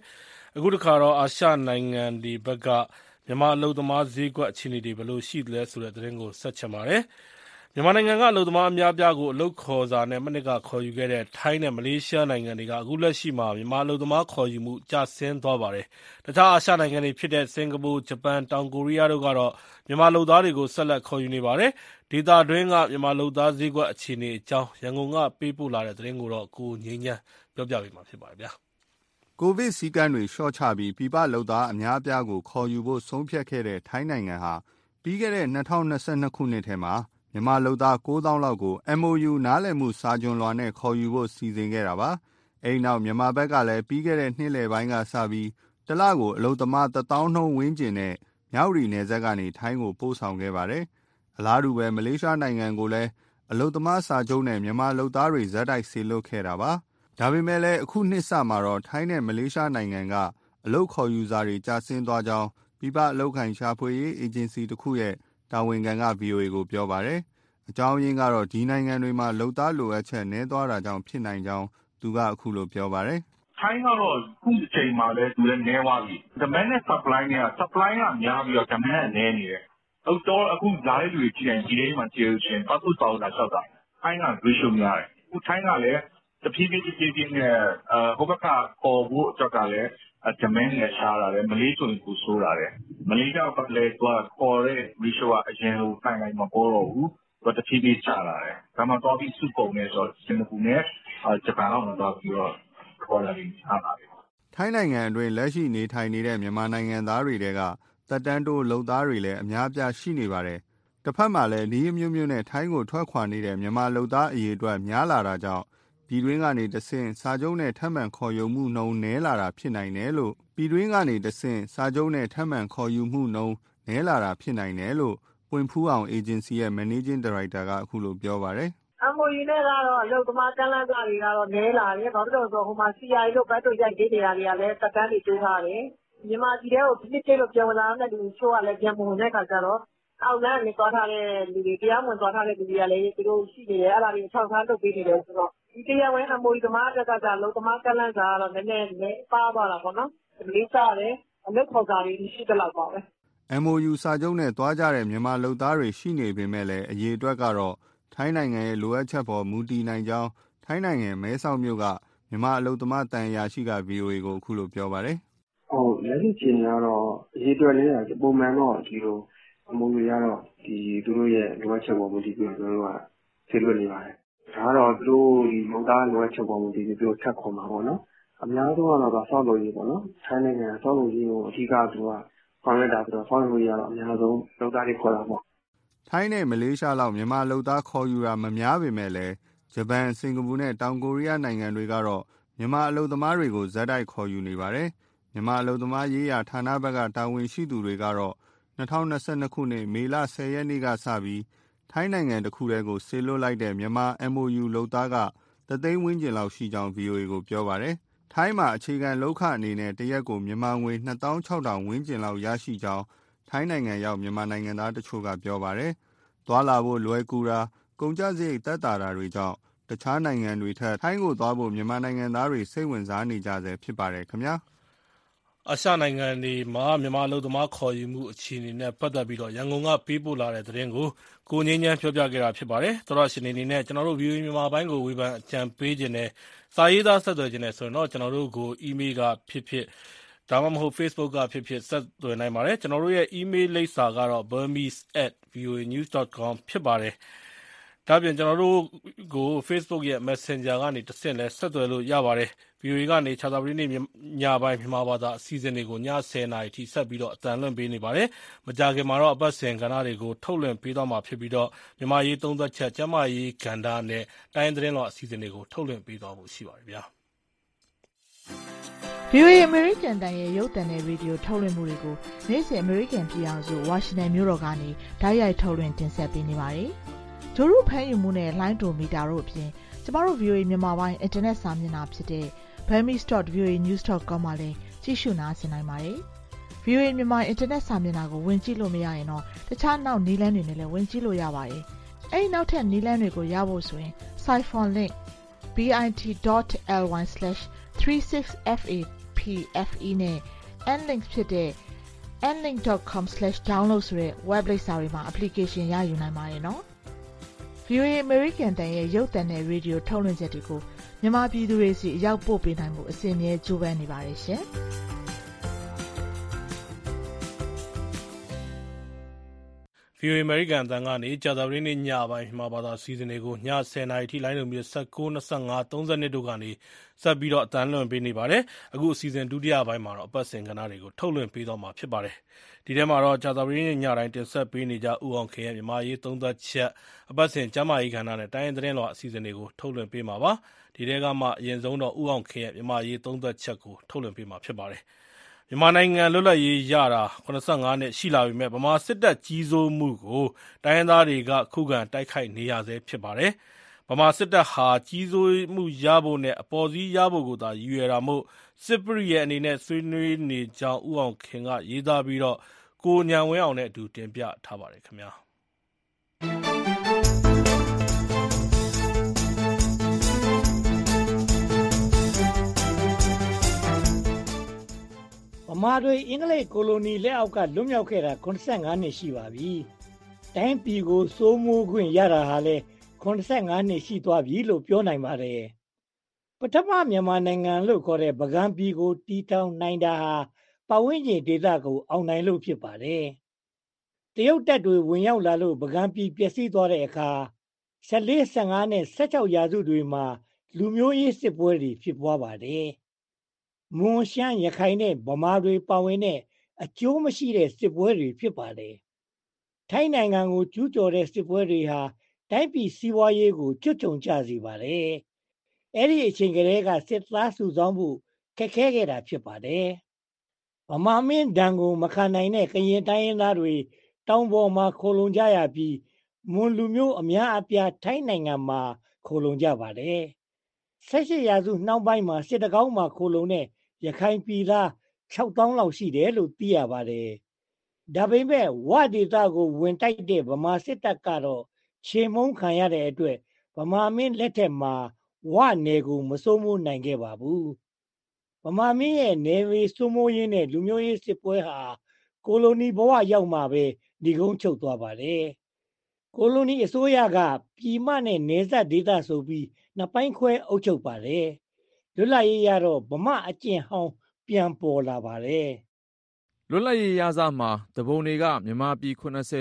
အခုတစ်ခါတော့အာရှနိုင်ငံတွေဘက်ကမြန်မာအလုပ်သမားဈေးကွက်အခြေအနေတွေဘယ်လိုရှိသလဲဆိုတဲ့သတင်းကိုဆက်ချင်ပါတယ်။မြန်မာနိုင်ငံကအလုပ်သမားအများပြားကိုအလုပ်ခေါ်စာနဲ့မနှစ်ကခေါ်ယူခဲ့တဲ့ထိုင်းနဲ့မလေးရှားနိုင်ငံတွေကအခုလက်ရှိမှာမြန်မာအလုပ်သမားခေါ်ယူမှုကျဆင်းသွားပါတယ်။တခြားအာရှနိုင်ငံတွေဖြစ်တဲ့စင်ကာပူ၊ဂျပန်၊တောင်ကိုရီးယားတို့ကတော့မြန်မာလုပ်သားတွေကိုဆက်လက်ခေါ်ယူနေပါတယ်။ဒေသတွင်းကမြန်မာလုပ်သားဈေးကွက်အခြေအနေအကြောင်းရန်ကုန်ကပေးပို့လာတဲ့သတင်းကိုကိုငြိမ်းချမ်းပြောပြပေးမှာဖြစ်ပါတယ်။ကိုဗစ်စည်းကမ်းတွေလျှော့ချပြီးပြည်ပလုပ်သားအများအပြားကိုခေါ်ယူဖို့ဆုံးဖြတ်ခဲ့တဲ့ထိုင်းနိုင်ငံဟာပြီးခဲ့တဲ့2022ခုနှစ်ထဲမှာမြန်မာလုပ်သား 9,000 လောက်ကို MOU နားလည်မှုစာချွန်လွှာနဲ့ခေါ်ယူဖို့စီစဉ်ခဲ့တာပါ။အဲဒီနောက်မြန်မာဘက်ကလည်းပြီးခဲ့တဲ့နှစ်လယ်ပိုင်းကစပြီးတစ်လကိုအလုပ်သမား 1,000 နှုန်းဝန်းကျင်နဲ့မြဝတီနယ်စပ်ကနေထိုင်းကိုပို့ဆောင်ခဲ့ပါတယ်။အလားတူပဲမလေးရှားနိုင်ငံကိုလည်းအလုပ်သမားစာချုပ်နဲ့မြန်မာလုပ်သားတွေဇက်တိုက်စေလွှတ်ခဲ့တာပါ။ဒါပေမဲ့လည်းအခုနှစ်စမှာတော့ထိုင်းနဲ့မလေးရှားနိုင်ငံကအလုပ်ခေါ်ယူစာတွေကျဆင်းသွားကြောင်းပြည်ပအလုပ်ခိုင်ရှာဖွေရေးအေဂျင်စီတစ်ခုရဲ့တာဝန်ခံက VOA ကိုပြောပါတယ်။အကြောင်းရင်းကတော့ဒီနိုင်ငံတွေမှာလုပ်သားလိုအပ်ချက်နည်းသွားတာကြောင့်ဖြစ်နိုင်ကြောင်းသူကအခုလိုပြောပါတယ်။ထိုင်းကတော့ခုအချိန်မှာလည်းသူလည်းနည်းသွားပြီ။ demand နဲ့ supply နဲ့ supply ကများပြီးတော့ demand ကနည်းနေတယ်။တော့အခုလာတဲ့လူတွေကြည့်ရင်ဒီနေ့မှကြည့်လို့ရှိရင် passport စာအုပ်လာလျှောက်တာ။ထိုင်းက ratio များတယ်။အခုထိုင်းကလည်းတဖြည်းဖြည်းနဲ့ဟိုဘက်ကခေါ်ဖို့အတွက်ကလည်းdemand နဲ့ရှားလာတယ်မလေးဆိုရင်ကိုဆိုးလာတယ်မလေးကြောက်ကလည်းသူကခေါ်တဲ့ ratio ကအရင်လိုတိုင်တိုင်းမပေါ်တော့ဘူးသူတဖြည်းဖြည်းချလာတယ်ဒါမှတော့ပြီးစုပုံနေဆိုစင်ကာပူနဲ့ဂျပန်လောက်တော့ပြီးတော့ခေါ်လာပြီးချလာတယ်ထိုင်းနိုင်ငံအတွင်းလက်ရှိနေထိုင်နေတဲ့မြန်မာနိုင်ငံသားတွေကသက်တမ်းတိုးလုပ်သားတွေလည်းအများအပြားရှိနေပါတယ်တစ်ဖက်မှာလည်းဒီမျိုးမျိုးနဲ့ထိုင်းကိုထွက်ခွာနေတဲ့မြန်မာလုပ်သားအရေအတွက်များလာတာကြောင့်ပြည်တွင်းကနေတဆင့်စာချုပ်နဲ့ထပ်မံခေါ်ယူမှုနှုန်းနည်းလာတာဖြစ်နိုင်တယ်လို့ပွင့်ဖူးအောင်အေဂျင်စီရဲ့ Managing Director ကအခုလိုပြောပါတယ်။ MOU နဲ့ကတော့အလုပ်သမားကမ်းလှမ်းစာတွေကတော့နည်းလာတယ်။ဘာဖြစ်လို့လဲဆိုတော့ဟိုမှာ CI တို့ဘတ်တို့ရိုက်ပေးနေတာတွေကလည်းသက်တမ်းတွေတိုးထားတယ်။မြန်မာပြည်ထဲကိုတစ်ချိန်လို့ပြန်ဝင်လာတဲ့လူချို့ကလည်းပြန်ဝင်တဲ့ခါကျတော့အောက်လမ်းကနေသွားထားတဲ့လူတွေတရားဝင်သွားထားတဲ့လူတွေကလည်းသူတို့ရှိနေတယ်အဲ့ဒါတွေအထောက်အထားလုပ်ပေးနေတယ်ဆိုတော့ဒီတရားဝင် MOU သမားအတွက်ကကြာအလုပ်သမားကမ်းလှမ်းစာကတော့နည်းနည်းပါသွားတာပေါ့နော်။လေးစားတယ်အလုပ်ခေါ်စာတွေရှိတဲ့လောက်ပါပဲ။ MOU စာချုပ်နဲ့သွားကြတဲ့မြန်မာလုပ်သားတွေရှိနေပေမဲ့လည်းအရေးအတွက်ကတော့ထိုင်းနိုင်ငံရဲ့လိုအပ်ချက်ပေါ်မူတည်နိုင်ကြောင်းထိုင်းနိုင်ငံမဲဆောက်မြို့ကမြန်မာအလုပ်သမားတန်ရာရှိက VOA ကိုအခုလိုပြောပါတယ်။ဟုတ်လက်ရှိချိန်ကတော့အရေးအတွက်လေးကပုံမှန်တော့ဒီလိုMOU ရတော့ဒီသူတို့ရဲ့လိုအပ်ချက်ပေါ်မူတည်ပြီးကျွန်တော်တို့ကဆေးလွတ်နေပါတယ်။ဒါကတော့သူတို့ဒီလုပ်သားလိုအပ်ချက်ပေါ်မူတည်ပြီးသူတို့ထပ်ခေါ်မှာပေါ့နော်။အများဆုံးကတော့ဆောက်လုပ်ရေးပေါ့နော်။ထိုင်းနိုင်ငံဆောက်လုပ်ရေးကိုအဓိကသူကဆောင်ရွက်တာဆိုတော့ဆောက်လုပ်ရေးကတော့အများဆုံးလုပ်သားတွေခေါ်တာပေါ့ထိုင်းနဲ့မလေးရှားလောက်မြန်မာလုပ်သားခေါ်ယူတာမများပေမဲ့လည်းဂျပန်စင်ကာပူနဲ့တောင်ကိုရီးယားနိုင်ငံတွေကတော့မြန်မာအလုပ်သမားတွေကိုဇက်တိုက်ခေါ်ယူနေပါတယ်မြန်မာအလုပ်သမားရေးရာဌာနဘက်ကတာဝန်ရှိသူတွေကတော့2022ခုနှစ်မေလ10ရက်နေ့ကစပြီးထိုင်းနိုင်ငံတစ်ခုတည်းကိုဆေးလွတ်လိုက်တဲ့မြန်မာ MOU လုပ်သားက3သိန်းဝန်းကျင်လောက်ရှိကြောင်း VOA ကိုပြောပါတယ်ထိုင်းမှာအခြေခံလုပ်ခအနေနဲ့တရက်ကိုမြန်မာငွေ 26,000 ဝန်းကျင်လောက်ရရှိကြောင်းထိုင်းနိုင်ငံရောက်မြန်မာနိုင်ငံသားတချို့ကပြောပါတယ်။သွားလာဖို့လွယ်ကူတာကုန်ကျစရိတ်သက်သာတာတွေကြောင့်တခြားနိုင်ငံတွေထက်ထိုင်းကိုသွားဖို့မြန်မာနိုင်ငံသားတွေစိတ်ဝင်စားနေကြဆဲဖြစ်ပါတယ်ခင်ဗျာ။အာရှနိုင်ငံတွေမှာမြန်မာအလုပ်သမားခေါ်ယူမှုအခြေအနေနဲ့ပတ်သက်ပြီးရန်ကုန်ကပေးပို့လာတဲ့သတင်းကိုကိုငြိမ်းချမ်းပြောပြခဲ့တာဖြစ်ပါတယ်။သောရရှင်အနေနဲ့ကျွန်တော်တို့ VOA မြန်မာပိုင်းကိုဝေဖန်အကြံပေးခြင်းနဲ့စာရေးသားဆက်သွယ်ခြင်းနဲ့ဆိုရင်တော့ကျွန်တော်တို့ကို email ကဖြစ်ဒါမှမဟုတ် Facebook ကဖြစ်ဆက်သွယ်နိုင်ပါတယ်ကျွန်တော်တို့ရဲ့ email လိပ်စာကတော့ burmese@voanews.com ဖြစ်ပါတယ်ဒါပြင်ကျွန်တော်တို့ကို Facebook ရဲ့ Messenger ကနေတဆင့်လဲဆက်သွယ်လို့ရပါတယ် VOA ကနေခြားသာပတိနေ့ညပိုင်းမြန်မာဘာသာအစီအစဉ်တွေကိုည10:00 နာရီထိဆက်ပြီးအသံလွှင့်ပေးနေပါတယ်မကြာခင်မှာတော့အပတ်စဉ်ကဏ္ဍတွေကိုထုတ်လွှင့်ပေးသွားမှာဖြစ်ပြီးမြန်မာရေးသုံးသက်ချက်ကျန်းမာရေးကဏ္ဍနဲ့တိုင်းသတင်းတော်အစီအစဉ်တွေကိုထုတ်လွှင့်ပေးသွားဖို့ရှိပါတယ်ဗျာ VOA American တန်ရဲ့ရုပ်သံနဲ့ရေဒီယိုထုတ်လွှင့်မှုတွေကိုနေ့စဉ် American ပြည်အောင်စု Washington မြို့တော်ကနေတိုက်ရိုက်ထုတ်လွှင့်တင်ဆက်ပေးနေပါတယ်။ဂျိုရုဖမ်းယူမှုနဲ့ line to meter တို့အပြင်ကျမတို့ VOA မြန်မာပိုင်း internet စာမျက်နှာဖြစ်တဲ့ burmese.voanews.com မှာလည်းကြည့်ရှုနားဆင်နိုင်ပါတယ်။ VOA မြန်မာ internet စာမျက်နှာကိုဝင်ကြည့်လို့မရရင်တော့တခြားနောက်နည်းလမ်းတွေနဲ့လည်းဝင်ကြည့်လို့ရပါတယ်။အဲဒီနောက်ထပ်နည်းလမ်းတွေကိုရဖို့ဆိုရင် Siphon link bit.ly/36fa PFE နဲ့ nlink ဖြစ်တဲ့ nlink.com/download ဆိုတဲ့ web လိပ်စာတွေမှာ application ရယူနိုင်ပါတယ်နော်။ VOA American တန်ရဲ့ရုပ်သံနဲ့ရေဒီယိုထုတ်လွှင့်ချက်တွေကိုမြန်မာပြည်သူတွေစီအရောက်ပို့ပေးနိုင်မှုအစဉ်အမြဲကြိုးပမ်းနေပါတယ်ရှင်။ VOA American အသံကနေကြာသပတေးနေ့ညပိုင်းမြန်မာဘာသာစီစဉ်တွေကိုည10:00 နာရီထိလိုင်းလုံးပြီး19, 25, 32တို့ကနေဆက်ပြီးတော့အသံလွှင့်ပေးနေပါတယ်။အခုအစီအစဉ်ဒုတိယပိုင်းမှာတော့အပတ်စဉ်ကဏ္ဍတွေကိုထုတ်လွှင့်ပေးသွားမှာဖြစ်ပါတယ်။ဒီထဲမှာတော့ကြာသပတေးနေ့ညတိုင်းတင်ဆက်ပေးနေကြဦးအောင်ခင်ရဲ့မြန်မာရေးသုံးသပ်ချက်အပတ်စဉ်ကျမ်းမာရေးကဏ္ဍနဲ့တိုင်းရင်းသတင်းလွှာအစီအစဉ်တွေကိုထုတ်လွှင့်ပေးမှာပါ။ဒီထဲကမှအရင်ဆုံးတော့ဦးအောင်ခင်ရဲ့မြန်မာရေးသုံးသပ်ချက်ကိုထုတ်လွှင့်ပေးမှာဖြစ်ပါတယ်။မြန်မာနိုင်ငံလွတ်လပ်ရေးရတာ85နှစ်ရှိလာပြီမဲ့ဗမာစစ်တပ်ကြီးစိုးမှုကိုတိုင်းရင်းသားတွေကခုခံတိုက်ခိုက်နေရဆဲဖြစ်ပါတယ်။ဗမာစစ်တပ်ဟာကြီးစိုးမှုရဖို့နဲ့အပေါ်စီးရဖို့ကိုသာရည်ရွယ်တာမို့စစ်ပရိရဲ့အနေနဲ့ဆွေးနွေးနေကြောင်းဦးအောင်ခင်ကရေးသားပြီးတော့ကိုဉာဏ်ဝင်းအောင်နဲ့အတူတင်ပြထားပါတယ်ခင်ဗျာ။ဗမာတွေအင်္ဂလိပ်ကိုလိုနီလက်အောက်ကလွတ်မြောက်ခဲ့တာ85နှစ်ရှိပါပြီ။တိုင်းပြည်ကိုစိုးမိုးခွင့်ရတာဟာလည်း85နှစ်ရှိသွားပြီလို့ပြောနိုင်ပါတယ်။ပထမမြန်မာနိုင်ငံလို့ခေါ်တဲ့ဗကံပြည်ကိုတီထောင်နိုင်တာဟာပတ်ဝန်းကျင်ဒေသကိုအောင်နိုင်လို့ဖြစ်ပါတယ်။တရုတ်တပ်တွေဝင်ရောက်လာလို့ဗကံပြည်ပျက်စီးသွားတဲ့အခါ14, 15နဲ့16ရာစုတွေမှာလူမျိုးရေးစစ်ပွဲတွေဖြစ်ပွားပါတယ်။မွန်ရှမ်းရခိုင်နဲ့ဗမာတွေပါဝင်တဲ့အကျိုးမရှိတဲ့စစ်ပွဲတွေဖြစ်ပါတယ်။ထိုင်းနိုင်ငံကိုကျူးကျော်တဲ့စစ်ပွဲတွေဟာတိုင်းပြည်စီးပွားရေးကိုချွတ်ချုံကျစေပါတယ်။အဲဒီအချိန်ကလေးကစစ်သားစုဆောင်းမှုခက်ခဲခဲ့တာဖြစ်ပါတယ်။ဗမာမင်းဒဏ်ကိုမခံနိုင်တဲ့ကရင်တိုင်းရင်းသားတွေတောင်ပေါ်မှာခိုလုံကြရပြီးမွန်လူမျိုးအများအပြားထိုင်းနိုင်ငံမှာခိုလုံကြပါတယ်။18ရာစုနှောင်းပိုင်းမှာစစ်တကောင်းမှာခိုလုံတဲ့ရခိုင်ပြည်သား6000လောက်ရှိတယ်လို့သိရပါတယ်။ဒါပေမဲ့ဝဒေသကိုဝင်တိုက်တဲ့ဗမာစစ်တပ်ကတော့ချေမှုန်းခံရတဲ့အတွက်ဗမာမင်းလက်ထက်မှာဝနယ်ကိုမစိုးမိုးနိုင်ခဲ့ပါဘူး။ဗမာမင်းရဲ့နယ်မြေစိုးမိုးရေးနဲ့လူမျိုးရေးစစ်ပွဲဟာကိုလိုနီဘဝရောက်မှပဲဒီကုန်းချုပ်သွားပါတယ်။ကိုလိုနီအစိုးရကပြည်မနဲ့နယ်စပ်ဒေသဆိုပြီးနှစ်ပိုင်းခွဲအုပ်ချုပ်ပါတယ်။လွတ်လပ်ရေးရတော့ဗမာအကျင့်ဟောင်းပြန်ပေါ်လာပါတယ်လွတ်လပ်ရေးရစမှာသူပုန်တွေကမြန်မာပြည်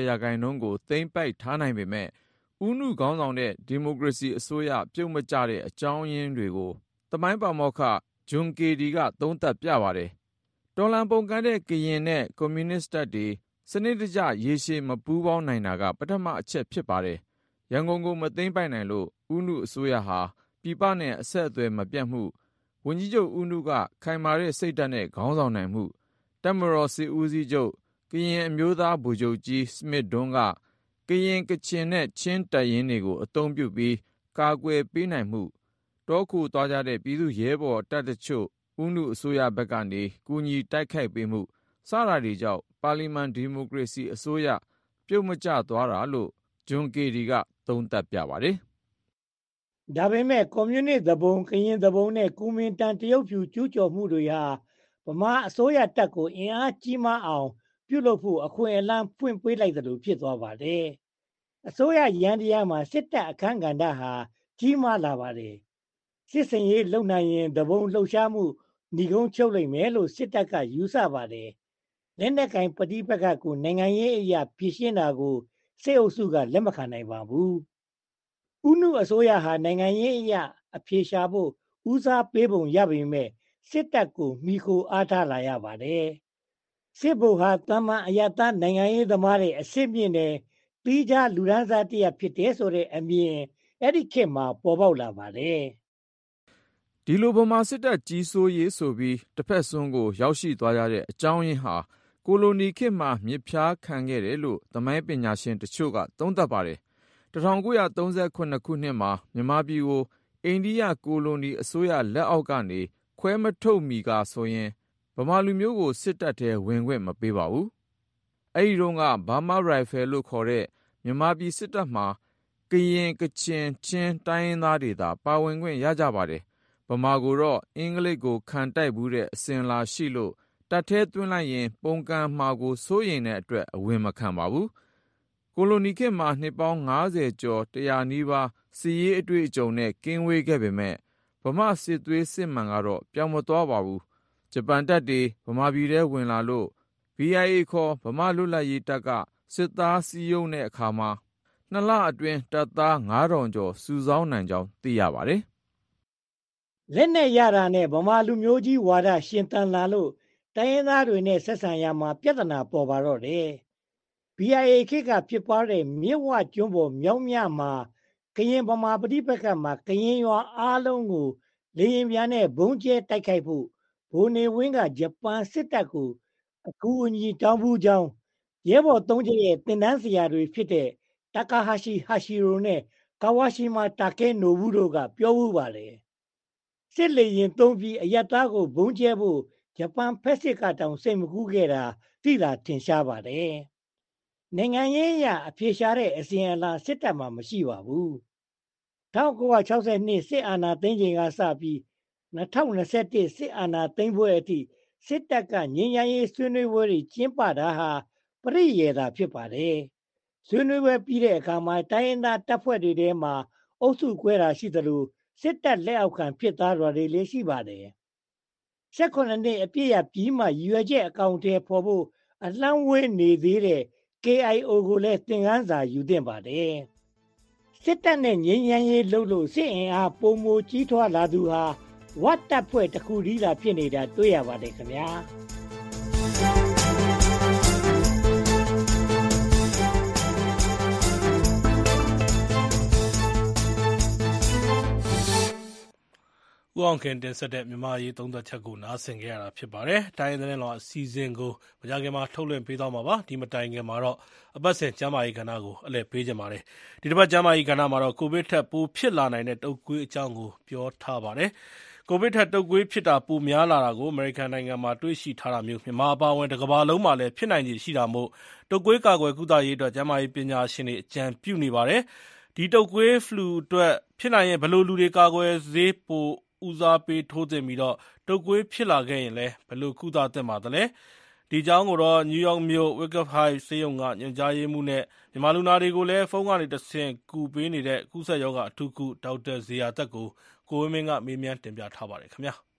80%ကိုသိမ်းပိုက်ထားနိုင်ပေမဲ့ဦးနုခေါင်းဆောင်တဲ့ဒီမိုကရေစီအစိုးရပြုတ်မကျတဲ့အကြောင်းရင်းတွေကိုသမိုင်းပါမောက္ခဂျွန်ကေဒီကသုံးသပ်ပြပါတယ်။တော်လှန်ပုန်ကန်တဲ့ကရင်နဲ့ကွန်မြူနစ်တပ်တွေစနစ်တကျရေရှည်မပူးပေါင်းနိုင်တာကပထမအချက်ဖြစ်ပါတယ်။ရန်ကုန်ကိုမသိမ်းပိုက်နိုင်လို့ဦးနုအစိုးရဟာပြည်ပနဲ့အဆက်အသွယ်မပြတ်မှုဝန်ကြီးချုပ်ဦးနုကခိုင်မာတဲ့စိတ်ဓာတ်နဲ့ခေါင်းဆောင်နိုင်မှုတပ်မတော်စစ်ဦးစီးချုပ်ကရင်အမျိုးသားဗိုလ်ချုပ်ကြီးစမစ်ဒွန်းကကရင်ကချင်နဲ့ချင်းတပ်ရင်းတွေကိုအသုံးပြုပြီးကာကွယ်ပေးနိုင်မှုတောခိုသွားကြတဲ့ပြည်သူရဲဘော်တပ်တချို့ဦးနုအစိုးရဘက်ကနေကူညီတိုက်ခိုက်ပေးမှုစတာတွေကြောင့်ပါလီမန်ဒီမိုကရေစီအစိုးရပြုတ်မကျသွားတာလို့ဂျွန်ကေဒီကသုံးသပ်ပြပါတယ်။ဒါပေမဲ့ကွန်မြူနစ်သဘုံကရင်သဘုံနဲ့ကူမင်တန်တရုတ်ဖြူကျူးကျော်မှုတွေဟာဗမာအစိုးရတပ်ကိုအင်အားကြီးမားအောင်ပြုလုပ်ဖို့အခွင့်အလမ်းဖွင့်ပေးလိုက်သလိုဖြစ်သွားပါတယ်။အစိုးရရန်တရားမှာစစ်တပ်အခမ်းကဏ္ဍဟာကြီးမားလာပါတယ်။စစ်စင်ရေးလုံနိုင်ရင်သဘုံလှုပ်ရှားမှုညီကုန်းချုပ်လိုက်မယ်လို့စစ်တပ်ကယူဆပါတယ်။လက်နက်ကင်ပဋိပက္ခကိုနိုင်ငံရေးအရာဖြေရှင်းတာကိုစစ်အုပ်စုကလက်မခံနိုင်ပါဘူး။ဦးနုအစိုးရဟာနိုင်ငံရေးအရာအဖြေရှာဖို့ဦးစားပေးပုံရပေမဲ့စစ်တပ်ကိုမိခိုအားထားလာရပါတယ်။စစ်ဗိုလ်ဟာတမန်အရသားနိုင်ငံရေးသမားတွေအစစ်မြင့်တဲ့ပြီးခြားလူဒန်းစားတရဖြစ်တဲ့ဆိုတဲ့အမြင်အဲ့ဒီခေတ်မှာပေါ်ပေါက်လာပါတယ်။ဒီလိုဗမာစစ်တပ်ကြီးစိုးရေးဆိုပြီးတစ်ဖက်စွန်းကိုရောက်ရှိသွားကြတဲ့အကြောင်းရင်းဟာကိုလိုနီခေတ်မှာမြစ်ဖျားခံခဲ့တယ်လို့သမိုင်းပညာရှင်တချို့ကသုံးသပ်ပါတယ်။1938ခုနှစ်မှာမြန်မာပြည်ကိုအိန္ဒိယကိုလိုနီအစိုးရလက်အောက်ကနေခွဲမထုတ်မီကဆိုရင်ဗမာလူမျိုးကိုစစ်တပ်ထဲဝင်ခွင့်မပေးပါဘူး။အဲဒီတုန်းကဘာမာရိုင်ဖယ်လို့ခေါ်တဲ့မြန်မာပြည်စစ်တပ်မှာကရင်ကချင်ချင်းတိုင်းရင်းသားတွေသာပါဝင်ခွင့်ရကြပါတယ်။ဗမာကိုတော့အင်္ဂလိပ်ကိုခံတိုက်ဘူးတဲ့အစဉ်လာရှိလို့တပ်ထဲသွင်းလိုက်ရင်ပုံကံမှာကိုစိုးရိမ်တဲ့အတွက်အဝင်မခံပါဘူး။ကိုလိုနီခေတ်မှာနှစ်ပေါင်း50ကျော်100နီးပါးစစ်ရေးအတွေ့အကြုံနဲ့ကင်းဝေးခဲ့ပေမဲ့ဗမာစစ်သွေးစစ်မှန်ကတော့ပြောင်းမသွားပါဘူး။ဂျပန်တပ်တွေဗမာပြည်ထဲဝင်လာလို့ BIA ခေါ်ဗမာလွတ်လပ်ရေးတပ်ကစစ်သားစီးရုံးတဲ့အခါမှာ2 လအတွင်းတပ်သား9000ကျော်စုဆောင်းနိုင်ကြောင်းသိရပါတယ်။လက်နဲ့ရတာနဲ့ဗမာလူမျိုးကြီးဝါဒရှင်သန်လာလို့တိုင်းရင်းသားတွေနဲ့ဆက်ဆံရမှာပြဿနာပေါ်ပါတော့တယ်။ BIA ခေတ်ကဖြစ်ပွားတဲ့မြစ်ဝကျွန်းပေါ်မြောင်းမြမှာကရင်ဗမာပဋိပက္ခမှာကရင်ရွာအားလုံးကိုလေရင်ပြန်နဲ့ဘုံကျဲတိုက်ခိုက်ဖို့ဗိုလ်နေဝင်းကဂျပန်စစ်တပ်ကိုအကူအညီတောင်းဘူးကြောင်းရဲဘော်3ချက်ရဲ့တင်တန်းဆရာတွေဖြစ်တဲ့တာကာဟာရှိဟာရှိရိုနဲ့ကာဝါရှိမာတာကဲနိုဘူးတို့ကပြောဘူးပါတယ်။စစ်လေရင်သုံးပြီးအယက်သားကိုဘုံကျဲဖို့ဂျပန်ဖက်စစ်ကတောင်စိတ်မကူးခဲ့တာသိတာထင်ရှားပါတယ်။နိုင်ငံရေးအရအပြေရှားတဲ့အစဉ်အလာစစ်တပ်မှာမရှိပါဘူး။1962စစ်အာဏာသိမ်းချိန်ကစပြီး2021စစ်အာဏာသိမ်းပွဲအထိစစ်တပ်ကငြိမ်းချမ်းရေးဆွေးနွေးပွဲတွေကျင်းပတာဟာပရိယေတာဖြစ်ပါတယ်။ဆွေးနွေးပွဲပြီးတဲ့အခါမှာတိုင်းရင်းသားတပ်ဖွဲ့တွေထဲမှာအုပ်စုခွဲတာရှိသလိုစစ်တပ်လက်အောက်ခံဖြစ်သားတွေလည်းရှိပါတယ်။18နှစ်အပြည့်ရပြီးမှရွေချက်အကောင့်ထဲပေါ်ဖို့အလန့်ဝေးနေသေးတဲ့ KIO ကိုလည်းသင်ခန်းစာယူသင့်ပါတယ်။စစ်တပ်နဲ့ငြိမ်းချမ်းရေးလုပ်လို့စစ်အင်အားပုံမကြီးထွားလာသူဟာဝတ်တပ်ဖွဲ့တစ်ခုတည်းသာဖြစ်နေတာတွေ့ရပါတယ်ခင်ဗျာဦးအောင်ခင်တင်ဆက်တဲ့မြန်မာရေးသုံးသက်ချက်ကိုနားဆင်ကြရတာဖြစ်ပါတယ်။တိုင်းရင်းသားလောအစီအစဉ်ကိုမကြခင်မှာထုတ်လွှင့်ပေးသွားမှာပါ။ဒီမတိုင်ခင်မှာတော့အပတ်စဉ်ကျမ်းမာရေးကဏ္ဍကိုအလှည့်ပေးကြပါတယ်။ဒီတစ်ပတ်ကျမ်းမာရေးကဏ္ဍမှာတော့ကိုဗစ်ထက်ပိုဖြစ်လာနိုင်တဲ့တုပ်ကွေးအကြောင်းကိုပြောထားပါတယ်။ကိုဗစ်ထက်တုပ်ကွေးဖြစ်တာပိုများလာတာကိုအမေရိကန်နိုင်ငံမှာတွေ့ရှိထားတာမျိုးမြန်မာအပါအဝင်တစ်ကမ္ဘာလုံးမှာလည်းဖြစ်နိုင်ခြေရှိတာမို့တုပ်ကွေးကာကွယ်ကုသရေးအတွက်ကျန်းမာရေးပညာရှင်တွေအကြံပြုနေပါတယ်။ဒီတုပ်ကွေးဖလူအတွက်ဖြစ်နိုင်ရင်ဘယ်လိုလူတွေကာကွယ်ဆေးပိုဦးစားပေးထိုးသင့်ပြီးတော့တုပ်ကွေးဖြစ်လာခဲ့ရင်လည်းဘယ်လိုကုသသင့်ပါသလဲ။ဒီအကြောင်းကိုတော့နယူးယောက်မြို့ Wyckoff Heights ဆေးရုံကညွှန်ကြားရေးမှူးနဲ့မြန်မာလူနာတွေကိုလည်းဖုန်းကနေတဆင့်ကူပေးနေတဲ့ကူးစက်ရောဂါအထူးကုဒေါက်တာဇေယျာသက်ကိုကိုဝင်းမင်းကမေးမြန်းတင်ပြထားပါတယ်ခင်ဗျာ။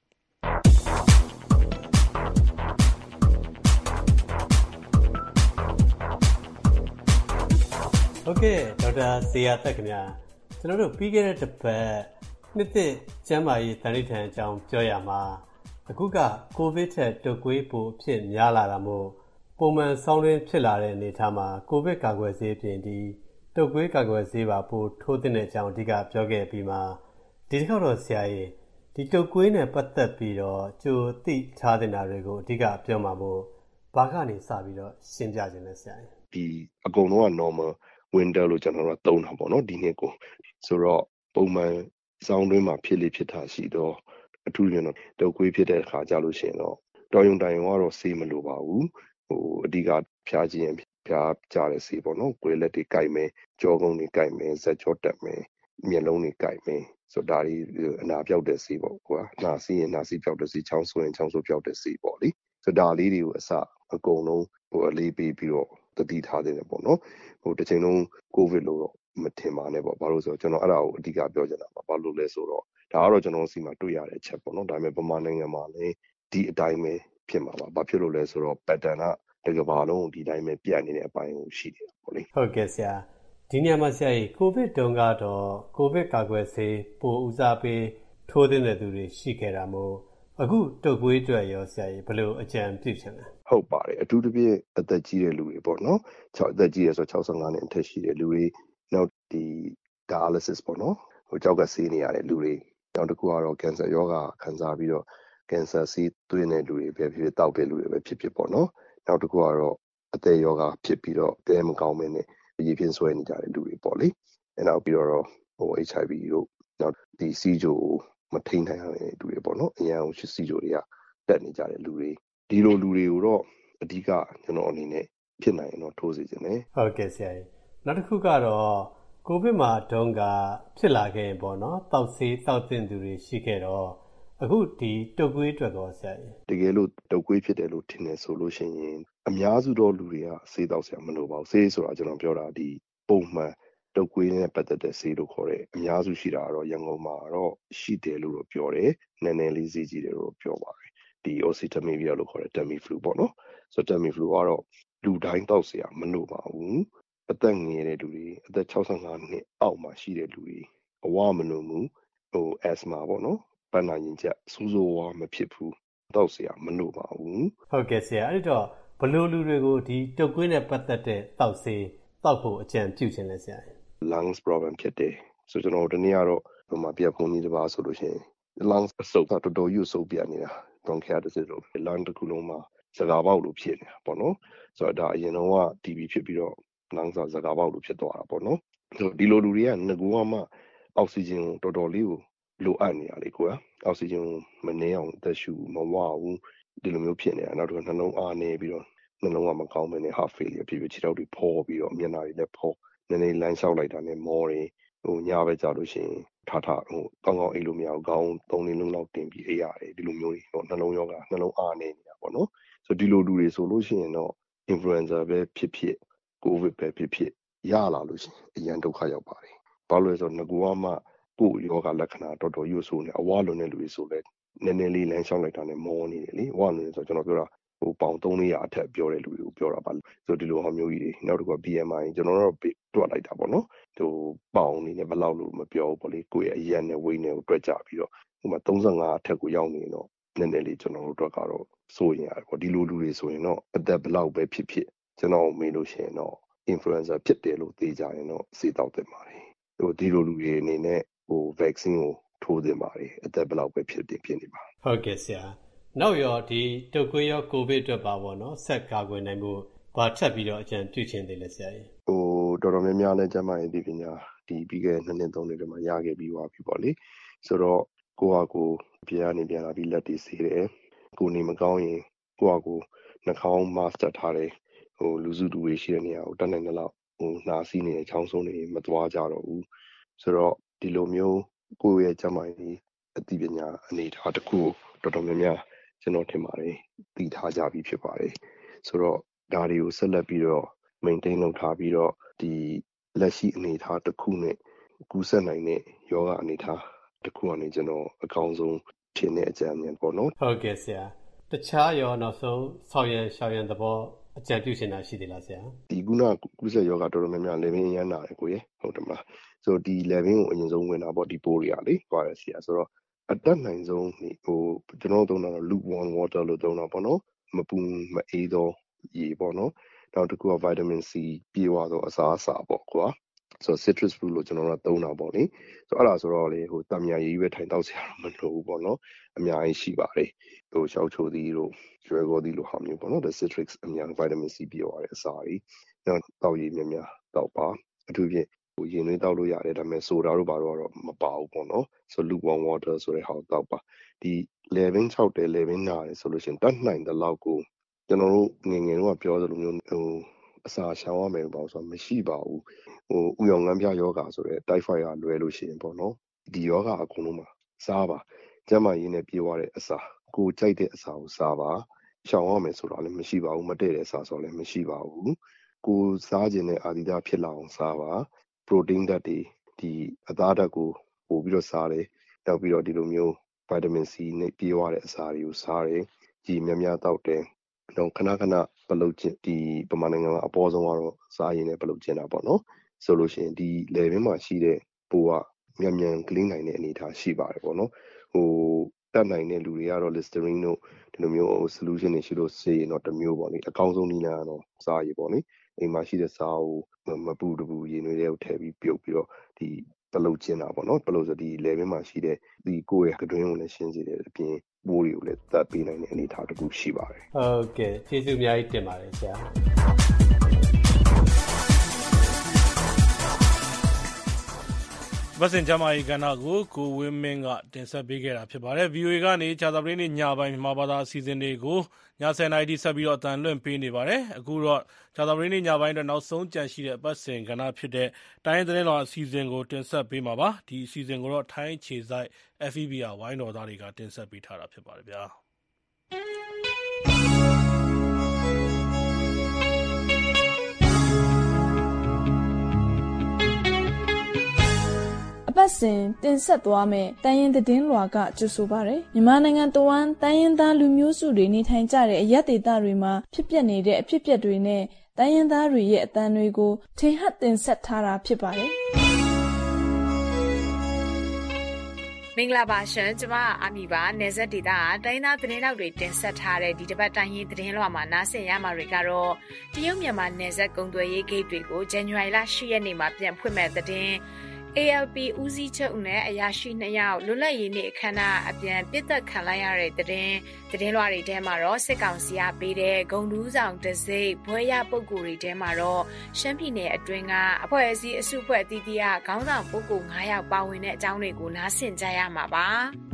ဟုတ်ကဲ့ဒေါက်တာဇေယျာသက်ခင်ဗျာကျွန်တော်တို့ပြီးခဲ့တဲ့တစ်ပတ်နှစ်သစ်ကျန်းမာရေးသန္နိဋ္ဌာန်အကြောင်းပြောရမှာအခုကကိုဗစ်ထက်တုပ်ကွေးပိုဖြစ်များလာတာမို့ပုံမှန်ဆောင်းတွင်းဖြစ်လာတဲ့အနေအထားမှာကိုဗစ်ကာကွယ်ဆေးပြင်ဒီတုပ်ကွေးကာကွယ်ဆေးပါပိုထိုးသင့်တဲ့အကြောင်းအဓိကပြောခဲ့ပြီးမှဒီတစ်ခေါက်တော့ဆရာကြီးဒီတုပ်ကွေးနဲ့ပတ်သက်ပြီးတော့ကြိုသိထားတဲ့နာတွေကိုအဓိကပြောမှာမို့ဘာကနေစပြီးတော့ရှင်းပြခြင်းလဲဆရာကြီးဒီအကုန်လုံးက normal winter လို့ကျွန်တော်တို့သုံးတာပေါ့နော်ဒီနှစ်ကိုဆိုတော့ပုံမှန်ဆောင်းတွင်းမှာဖြစ်လေဖြစ်တာရှိတော့အထူးရင်တော့တုပ်ကွေးဖြစ်တဲ့အခါကြလို့ရှိရင်တော့တော်ရုံတိုင်ကတော့ဆေးမလိုပါဘူးအဓိကဖျားခြင်းဖျားကြတဲ့ဆေးပေါ့နော်ကွေးလက်တွေကိုက်မယ်ကြောကုန်းတွေကိုက်မယ်ဇက်ကြောတက်မယ်မျက်လုံးတွေကိုက်မယ်ဆိုတော့ဒါတွေအနာပြောက်တဲ့ဆေးပေါ့ကွာနာစီးရင်နာစီးပြောက်တဲ့ဆေးချောင်းဆိုရင်ချောင်းဆိုးပြောက်တဲ့ဆေးပေါ့လေဆိုတော့ဒါလေးတွေကိုအကုန်လုံးအလေးပေးပြီးတော့တတိထားတယ်ပေါ့နော်တစ်ချိန်လုံးကိုဗစ်လို့တော့မထင်ပါနဲ့ပေါ့ဘာလို့ဆိုတော့ကျွန်တော်အဲ့ဒါကိုအဓိကပြောချင်တာပါဘာလို့လဲဆိုတော့ဒါကတော့ကျွန်တော်စီမှာတွေ့ရတဲ့ချက်ပေါ့နော်ဒါပေမဲ့ဗမာနိုင်ငံမှာလည်းဒီအတိုင်းပဲဖြစ်မှာပါဘာဖြစ်လို့လဲဆိုတော့ pattern ကတကဘာလုံးဒီတိုင်းပဲပြတ်နေတဲ့အပိုင်းကိုရှိတယ်ပေါ့လေဟုတ်ကဲ့ဆရာဒီနေရာမှာဆရာကြီးကိုဗစ်တုန်းကတော့ကိုဗစ်ကာကွယ်ဆေးပိုဦးစားပေးထိုးသင့်တဲ့သူတွေရှိခဲ့တာမို့အခုတုပ်ကွေးအတွက်ရောဆရာကြီးဘယ်လိုအကြံပြုချင်လဲဟုတ်ပါတယ်အထူးသဖြင့်အသက်ကြီးတဲ့လူတွေပေါ့နော်အသက်ကြီးရဆို65နှစ်အထက်ရှိတဲ့လူတွေနောက်ဒီ dialysis ပေါ့နော်ကြောက်ကဆေးနေရတဲ့လူတွေနောက်တစ်ခုကတော့ cancer ရောဂါခံစားပြီးတော့ cancer ဆေးသွင်းတဲ့လူတွေပဲဖြစ်ဖြစ်တောက်တဲ့လူတွေပဲဖြစ်ဖြစ်ပေါ့နော်နောက်တစ်ခုကတော့အသက်ရောဂါဖြစ်ပြီးတော့တဲမကောင်းမင်းနဲ့ရေပြင်းဆွဲနေကြတဲ့လူတွေပေါ့လေအဲနောက်ပြီးတော့HIV တို့နောက်ဒီစီးကြိုမထိန်နိုင်တဲ့လူတွေပေါ့နော်အရန်အောင်စီးကြိုတွေကတက်နေကြတဲ့လူတွေဒီလိုလူတွေကိုတော့အဓိကကျွန်တော်အနေနဲ့ဖြစ်နိုင်ရင်တော့ထိုးစေချင်တယ်ဟုတ်ကဲ့ဆရာကြီးနောက်တစ်ခုကတော့ကိုဗစ်မှာတုန်းကဖြစ်လာခဲ့ရင်ပေါ့နော်တောက်ဆေးတောက်တင်သူတွေရှိခဲ့တော့အခုဒီတုပ်ကွေးအတွက်တော့ဆရာကြီးတကယ်လို့တုပ်ကွေးဖြစ်တယ်လို့ထင်တယ်ဆိုလို့ရှိရင်အများစုသောလူတွေကဆေးတောက်ဆရာမလိုပါဘူးဆေးဆိုတာကျွန်တော်ပြောတာဒီပုံမှန်တုပ်ကွေးနဲ့ပတ်သက်တဲ့ဆေးလို့ခေါ်တယ်အများစုရှိတာကတော့ရန်ကုန်မှာတော့ရှိတယ်လို့တော့ပြောတယ်နည်းနည်းလေးဈေးကြီးတယ်လို့ပြောပါတယ်ဒီ oseltamivir လို့ခေါ်တဲ့ Tamiflu ပေါ့နော်ဆိုတော့ Tamiflu ကတော့လူတိုင်းတောက်ဆရာမလိုပါဘူးအသက်ငယ်တဲ့လူတွေအသက်65နှစ်အောက်မှာရှိတဲ့လူတွေအဝမလွန်ဘူးasthma ပေါ့နော်ပန်းနာရင်ကျစိုးစိုးဝါမဖြစ်ဘူးတောက်ဆရာမလိုပါဘူးဟုတ်ကဲ့ဆရာအဲ့တော့ဘယ်လိုလူတွေကိုဒီတုပ်ကွေးနဲ့ပတ်သက်တဲ့တောက်ဆေးတောက်ဖို့အကြံပြုခြင်းလဲဆရာ lungs problem ဖြစ်တယ်ဆိုကျွန်တော်ဒီနေ့ကတော့ဟိုမှာပြပုံကြီးတစ်ပါးဆိုလို့ရှိရင် lungs အဆုပ်တော်တော်ယူဆုပ်ပြနေတာ bronchitis လို့ lung တစ်ခုလုံးမှာစကားပေါက်လို့ဖြစ်နေတာပေါ့နော်ဆိုတော့ဒါအရင်တော့က TB ဖြစ်ပြီးတော့ lungs စကားပေါက်လို့ဖြစ်သွားတာပေါ့နော်ဆိုတော့ဒီလိုလူတွေကငကူကမှအောက်ဆီဂျင်ကိုတော်တော်လေးကိုလိုအပ်နေရလေကွာအောက်ဆီဂျင်မနှဲအောင်သက်ရှူမဝဘူးဒီလိုမျိုးဖြစ်နေတာနောက်တော့နှလုံးအားနေပြီးတော့နှလုံးကမကောင်းမနေ heart failure ဖြစ်ပြီးခြေထောက်တွေဖောပြီးတော့မျက်နှာတွေလည်းဖောနည်းနည်းလမ်းလျှောက်လိုက်တာနဲ့မောတွေညပဲကြာလို့ရှိရင်ထကောင်းကောင်းအိပ်လို့မရဘူးခေါင်း3-4လုံးလောက်တင်ပြီးအိပ်ရတယ်ဒီလိုမျိုးတွေနှလုံးယောဂနှလုံးအားနေနေတာပေါ့နော်ဆိုဒီလိုလူတွေဆိုလို့ရှိရင်တော့ influenza ပဲဖြစ်ဖြစ် covid ပဲဖြစ်ဖြစ်ရလာလို့ရှိရင်အရန်ဒုက္ခရောက်ပါတယ်ဘာလို့လဲဆိုတော့ငကူကမှကိုယ်ယောဂလက္ခဏာတော်တော်ရွတ်ဆိုးနေအဝလွန်တဲ့လူတွေဆိုလဲနည်းနည်းလေးလမ်းလျှောက်လိုက်တာနဲ့မောနေတယ်လေဝလွန်ဆိုတော့ကျွန်တော်ပြောတာပေါင်300အထက်ပြောတဲ့လူတွေကိုပြောတာပါဆိုဒီလိုဟောမျိုးကြီးတွေနောက်တစ်ခုက BMI ကျွန်တော်တို့တွက်လိုက်တာပေါ့နော်ပေါင်အနေနဲ့ဘယ်လောက်လို့မပြောဘူးပေါ့လေကိုယ့်ရဲ့အရက်နဲ့ weight နဲ့ကိုတွက်ကြပြီးတော့ဥပမာ35အထက်ကိုရောက်နေတော့နည်းနည်းလေးကျွန်တော်တို့အတွက်ကတော့စိုးရင်ရတယ်ပေါ့ဒီလိုလူတွေဆိုရင်တော့အသက်ဘယ်လောက်ပဲဖြစ်ဖြစ်ကျွန်တော်မေးလို့ရှိရင်တော့ influenza ဖြစ်တယ်လို့သိကြရင်တော့စေတောက်တင်ပါတယ်ဒီလိုလူတွေအနေနဲ့vaccine ကိုထိုးသင့်ပါတယ်အသက်ဘယ်လောက်ပဲဖြစ်နေပါဟုတ်ကဲ့ဆရာနောက်ရောဒီတုပ်ကွေးရောကိုဗစ်အတွက်ပါပေါ့နော်ဆက်ကာကွယ်နိုင်ဖို့ဘာထပ်ပြီးတော့အကြံပြုခြင်းသေးလဲဆရာကြီးတော်တော်များများလဲကျန်းမာရေးပညာဒီပြီးခဲ့2နှစ်3နှစ်တည်းမှာရခဲ့ပြီးသွားပြီပေါ့လေဆိုတော့ကိုယ့်ဟာကိုယ်ပြန်လာပြီးလက်တွေဆေးတယ်ကိုနေမကောင်းရင်ကိုယ့်ဟာကိုယ်နှာခေါင်း mask တပ်ထားတယ်လူစုလူဝေးရှိတဲ့နေရာကိုတတ်နိုင်တဲ့လောက်နှာစီးနေတဲ့ချောင်းဆုံးတွေမသွားကြတော့ဘူးဆိုတော့ဒီလိုမျိုးကိုယ့်ရဲ့ကျန်းမာရေးအသိပညာအနေအထားတစ်ခုကိုတော်တော်များများကျွန်တော်ထင်ပါတယ်သိထားကြပြီဖြစ်ပါတယ်ဆိုတော့ဒါတွေကိုဆက်လက်ပြီးတော့ maintain လုပ်ထားပြီးတော့ဒီလက်ရှိအနေအထားတစ်ခုနဲ့ကူးစက်နိုင်တဲ့ယောဂအနေအထားတစ်ခုကနေကျွန်တော်အကောင်းဆုံးထင်တဲ့အကြံဉာဏ်ပေါ့နော်ဟုတ်ကဲ့ဆရာတခြားရောနောက်ဆုံးဆောင်ရန်သဘောအကြံပြုရှင်တာရှိသေးလားဆရာဒီကူးစက်ယောဂတော်တော်များများ level ရမ်းလာတယ်ကိုရေဟုတ်တယ်မလားဆိုတော့ဒီ level ကိုအရင်ဆုံးဝင်တာပေါ့ဒီပိုးတွေကလေသွားရစီဆိုတော့အတက်နိုင်ဆုံးကျွန်တော်တို့သုံးတာတော့ lukewarm water လို့သုံးတာပေါ့နော်မပူမအေးသောရေပေါ့နော်နောက်တစ်ခုက vitamin C ပြေဝသောအစားအစာပေါ့ကွာဆိုတော့ citrus fruit လို့ကျွန်တော်တို့သုံးတာပေါ့လေဆိုတော့အဲ့ဒါဆိုတော့လေတံမြာရေးပဲထိုင်တောက်ဆရာမလိုဘူးပေါ့နော်အများကြီးရှိပါတယ်ရှောက်ချိုသီးတို့ကျွဲကောသီးလိုဟာမျိုးပေါ့နော် the citrus အများ vitamin C ပြေဝတဲ့အစာတွေနောက်တောက်ရည်များတောက်ပါအထူးဖြင့်ရင်သွေးတောက်လို့ရတယ်ဒါပေမဲ့ဆိုတာတို့ဘာလို့တော့မပါဘူးပေါ့နော်ဆို lukewarm water ဆိုတဲ့ဟာကိုတောက်ပါဒီ level 6တယ် level 9တယ်ဆိုလို့ရှိရင်တတ်နိုင်တဲ့လောက်ကိုကျွန်တော်တို့ငယ်ငယ်တော့ပြောသလိုမျိုးအစာရှောင်ရမယ်ပေါ့ဆိုတော့မရှိပါဘူးဥယောင်ငန်းပြယောဂါဆိုတဲ့ typhoid ကလွယ်လို့ရှိရင်ပေါ့နော်ဒီယောဂါအကုန်လုံးမှာစားပါကျန်းမာရေးနဲ့ပြေဝတဲ့အစာကိုကြိုက်တဲ့အစာကိုစားပါရှောင်ရမယ်ဆိုတော့လည်းမရှိပါဘူးမတည့်တဲ့အစာဆိုတော့လည်းမရှိပါဘူးကိုစားခြင်းနဲ့အာသီသဖြစ်လာအောင်စားပါ protein ဓာတ်တွေဒီအသားဓာတ်ကိုပို့ပြီးတော့စားတယ်နောက်ပြီးတော့ဒီလိုမျိုး vitamin C နဲ့ပြေဝတဲ့အစာတွေကိုစားတယ်ကြည်များတောက်တယ်တော့ခဏပလုတ်ခြင်းဒီပမာနိုင်ငံမှာအပေါ်ဆုံးကတော့စားရည်နဲ့ပလုတ်ခြင်းတာပေါ့နော်ဆိုလို့ရှိရင်ဒီ level မှာရှိတဲ့ပိုးကမြန်ကလေးနိုင်တဲ့အနေအထားရှိပါတယ်ပေါ့နော်တတ်နိုင်တဲ့လူတွေကတော့ Listerine တို့ဒီလိုမျိုး solution တွေရှိလို့စေရင်တော့တစ်မျိုးပေါ့လေအကောင်းဆုံးနည်းလမ်းကတော့စားရည်ပေါ့လေအိမ်မှာရှိတဲ့စားကိုမပူတပူရေနွေးတွေကိုထည့်ပြီးပြုတ်ပြီးတော့ဒီပလုတ်ခြင်းတာပေါ့နော်ပလုတ်ဆိုဒီ level မှာရှိတဲ့ဒီကိုယ့်ရဲ့အတွင်းကိုလည်းရှင်းစေတယ်အပြင်ပိုးတွေကိုလည်းသတ်ပေးနိုင်တဲ့အနေအထားတစ်ခုရှိပါတယ်ဟုတ်ကဲ့ကျေးဇူးအများကြီးတင်ပါတယ်ဆရာပတ်စဉ်ကျမ်းမာရေးကဏ္ဍကိုဝင်းမင်းကတင်ဆက်ပေးခဲ့တာဖြစ်ပါတယ်။ VOA ကနေကြာသပတေးနေ့ညပိုင်းမြန်မာဘာသာအစီအစဉ်တွေကိုည10:00 နာရီထိဆက်ပြီးအသံလွှင့်ပေးနေပါတယ်။အခုတော့ကြာသပတေးနေ့ညပိုင်းအတွက်နောက်ဆုံးကြန့်ရှိတဲ့ပတ်စဉ်ကဏ္ဍဖြစ်တဲ့တိုင်းသတင်းတော်အစီအစဉ်ကိုတင်ဆက်ပေးမှာပါ။ဒီအစီအစဉ်ကိုတော့ထိုင်းခြေစိုက် FEBR ဝိုင်းတော်သားတွေကတင်ဆက်ပေးထားတာဖြစ်ပါတယ်ဗျာ။ပတ်စဉ်တင်ဆက်သွားမယ်တိုင်းရင်းသတင်းလွှာကကြိုဆိုပါရယ်မြန်မာနိုင်ငံတဝန်းတိုင်းရင်းသားလူမျိုးစုတွေနေထိုင်ကြတဲ့အရပ်ဒေသတွေမှာဖြစ်ပျက်နေတဲ့အဖြစ်အပျက်တွေနဲ့တိုင်းရင်းသားတွေရဲ့အသံတွေကိုထင်ဟပ်တင်ဆက်ထားတာဖြစ်ပါတယ်မင်္ဂလာပါရှင်ကျမအာမီပါနယ်စပ်ဒေသကတိုင်းသားသတင်းတောက်တွေတင်ဆက်ထားတဲ့ဒီတစ်ပတ်တိုင်းရင်းသတင်းလွှာမှာနားဆင်ရမှာတွေကတော့တရုတ်မြန်မာနယ်စပ်ကုန်သွယ်ရေးဂိတ်တွေကိုဇန်နဝါရီလ10ရက်နေ့မှာပြန်ဖွင့်မဲ့သတင်းALP ဦးစီးချုပ်နဲ့အရာရှိ2ယောက်လွတ်လပ်ရေးနေ့အခမ်းအနားအပြန်ပြစ်သက်ခံလိုက်ရတဲ့သတင်းလွှာတွေထဲမှာတော့စစ်ကောင်စီကပေးတဲ့ဂုံတူးဆောင်တစိ့ဘွဲရပုဂ္ဂိုလ်တွေထဲမှာတော့ရှမ်းပြည်နယ်အတွင်းကအဖွဲ့အစည်းအစုအဖွဲ့အသီးသီးကခေါင်းဆောင်ပုဂ္ဂိုလ်9ယောက်ပါဝင်တဲ့အကြောင်းတွေကိုနားဆင်ကြရမှာပါ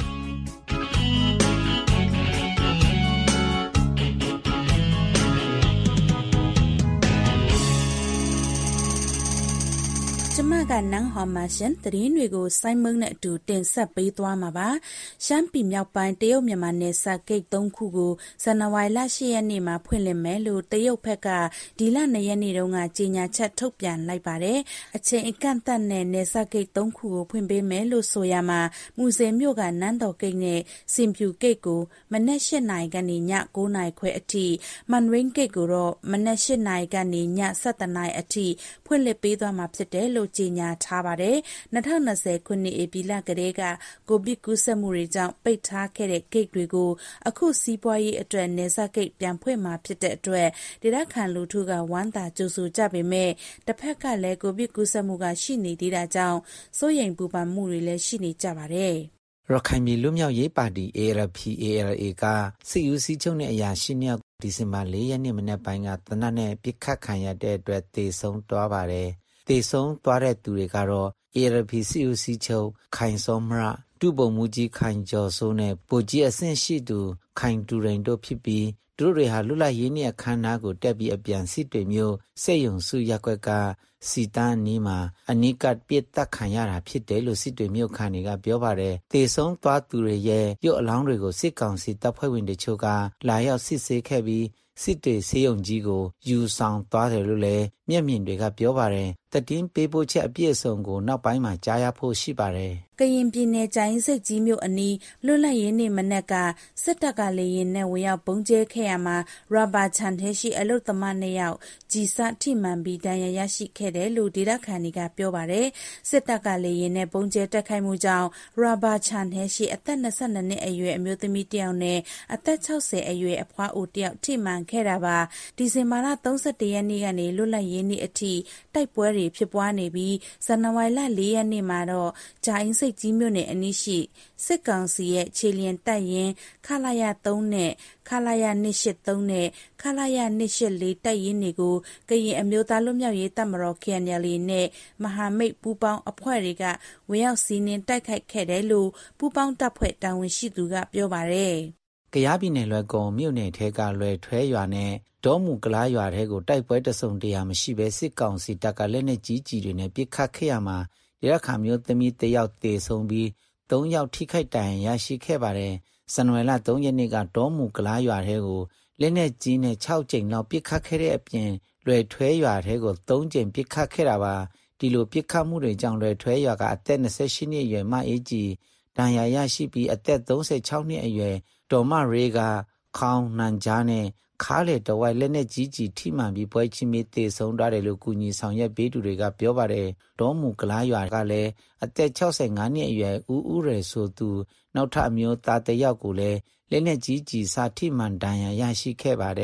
ကျမကနန်းဟော်မရှင်သတင်းတွေကိုစိုင်းမုံနဲ့အတူတင်ဆက်ပေးသွားမှာပါရှမ်းပြည်မြောက်ပိုင်းတရုတ်မြန်မာနယ်စပ်ဂိတ်3ခုကိုဇန်နဝါရီလ10ရက်နေ့မှာဖွင့်လှစ်မယ်လို့တရုတ်ဘက်ကဒီလ2ရက်နေ့တုန်းကကြေညာချက်ထုတ်ပြန်လိုက်ပါတယ်အချိန်အကန့်အသတ်နဲ့နယ်စပ်ဂိတ်3ခုကိုဖွင့်ပေးမယ်လို့ဆိုရမှာမူဆယ်မြို့ကနန်းတော်ဂိတ်နဲ့စင်ဖြူဂိတ်ကိုမနက်8နာရီကနေည9နာရီခွဲအထိမန်ရင်းဂိတ်ကိုတော့မနက်8နာရီကနေည7နာရီအထိဖွင့်လှစ်ပေးသွားမှာဖြစ်တယ်လို့ကြေညာထားပါတယ်2020ခုနှစ်ဧပြီလကတည်းကကိုဗစ်ကူးစက်မှုတွေကြောင့်ပိတ်ထားခဲ့တဲ့ဂိတ်တွေကိုအခုစီးပွားရေးအတွက်နယ်စပ်ဂိတ်ပြန်ဖွင့်မှာဖြစ်တဲ့အတွက်ဒေသခံလူထုကဝမ်းသာကြိုဆိုကြပေမဲ့တစ်ဖက်ကလည်းကိုဗစ်ကူးစက်မှုကရှိနေသေးတာကြောင့်စိုးရိမ်ပူပန်မှုတွေလည်းရှိနေကြပါတယ်ရခိုင်ပြည်လူမျိုးရေးပါတီ ALP/ALA ကစစ်ဦးစီးချုပ်နဲ့အရာရှိနှစ်ယောက်ဒီဇင်ဘာ4ရက်နေ့မနက်ပိုင်းကတနက်နဲ့ပြစ်ခတ်ခံရတဲ့အတွက်သေဆုံးသွားပါတယ်သေဆုံးသွားတဲ့သူတွေကတော့ ALP စစ်ဦးစီးချုပ်ခိုင်စောမရဒုဗိုလ်မှူးကြီးခိုင်ကျော်စိုးနဲ့ဗိုလ်ကြီးအဆင့်ရှိသူခိုင်တူရိန်တို့ဖြစ်ပြီးသူတို့တွေဟာလွတ်လပ်ရေးနေ့အခမ်းအနားကိုတက်ပြီးအပြန်စစ်တွေမျိုးစက်ယုံစုရပ်ကွက်ကစီတန်းနီးမှာအနိကပြစ်တက်ခံရတာဖြစ်တယ်လို့စစ်တွေမျိုးခံတွေကပြောပါတယ်သေဆုံးသွားသူတွေရဲ့ရုပ်အလောင်းတွေကိုစစ်ကောင်စီတပ်ဖွဲ့ဝင်တချို့ကလာရောက်စစ်ဆေးခဲ့ပြီးစစ်တွေဆေးရုံကြီးကိုယူဆောင်သွားတယ်လို့လည်းမျက်မြင်တွေကပြောပါတယ်တည်င်းပေးပို့ချက်အပြည့်အစုံကိုနောက်ပိုင်းမှာကြားရဖို့ရှိပါတယ်ကရင်ပြည်နယ်ကြိုင်းစိတ်ကြီးမြို့အနီးလွတ်လပ်ရေးနေ့မနက်ကစစ်တပ်ကလေရင်နဲ့ဝင်ရောက်ပုံကျဲခဲ့ရမှာရာဘာချန်ထဲရှိအလုတ်သမား2ယောက်ကြီးစထိမှန်ပြီးဒဏ်ရာရရှိခဲ့တယ်လို့ဒေသခံတွေကပြောပါတယ်စစ်တပ်ကလေရင်နဲ့ပုံကျဲတက်ခိုက်မှုကြောင့်ရာဘာချန်ထဲရှိအသက်22နှစ်အရွယ်အမျိုးသမီး1ယောက်နဲ့အသက်60အရွယ်အဖွားအို1ယောက်ထိမှန်ခဲ့တာပါဒီဇင်ဘာလ31ရက်နေ့ကနေလွတ်လပ်ရေးနေ့အထိတိုက်ပွဲတွေဖြစ်ပွားနေပြီးဇန်နဝါရီလ4ရက်နေ့မှာတော့ဂျိုင်းစိတ်ကြီးမြို့နယ်အနီးရှိစစ်ကောင်စီရဲ့ခြေလျင်တပ်ရင်းခလာရ3နဲ့ခလာရ283နဲ့ခလာရ284တပ်ရင်းတွေကိုကရင်အမျိုးသားလွတ်မြောက်ရေးတပ်မတော် KNLA နဲ့မဟာမိတ်ပူးပေါင်းအဖွဲ့တွေကဝင်ရောက်စီးနင်းတိုက်ခိုက်ခဲ့တယ်လို့ပူးပေါင်းတပ်ဖွဲ့တာဝန်ရှိသူကပြောပါတယ်ကယားပြည်နယ်လွယ်ကုံမြို့နယ်ထဲကလွယ်ထွဲရွာနဲ့ဒေါ်မူကလားရွာထဲကိုတိုက်ပွဲတစုံတရာမရှိဘဲစစ်ကောင်စီတပ်ကလက်နက်ကြီးတွေနဲ့ပစ်ခတ်ခဲ့ရမှာဒေသခံမျိုးသမီး1ယောက်သေဆုံးပြီး3ယောက်ထိခိုက်ဒဏ်ရာရရှိခဲ့ပါတယ်ဇန်နဝါရီလ3ရက်နေ့ကဒေါ်မူကလားရွာထဲကိုလက်နက်ကြီးနဲ့6ကြိမ်လောက်ပစ်ခတ်ခဲ့တဲ့အပြင်လွယ်ထွဲရွာထဲကို3ကြိမ်ပစ်ခတ်ခဲ့တာပါဒီလိုပစ်ခတ်မှုတွေကြောင့်လွယ်ထွဲရွာကအသက်28နှစ်အရွယ်မအေးကြီးဒဏ်ရာရရှိပြီးအသက်36နှစ်အရွယ်ဒေါ်မရေးကခေါင်းနှံကြားနဲ့ခါးလေတဝိုက်လက်နဲ့ကြီးထိမှန်ပြီးပွဲချင်းမီသေဆုံးသွားတယ်လို့ကုညီဆောင်ရွက်ပေးသူတွေကပြောပါတယ်ဒေါ်မူကလားရွာကလည်းအသက်65နှစ်အရွယ်ဦးရယ်ဆိုသူနောက်ထပ်အမျိုးသား1ယောက်ကိုလည်းလက်နဲ့ကြီးစာထိမှန်ဒဏ်ရာရရှိခဲ့ပါတယ်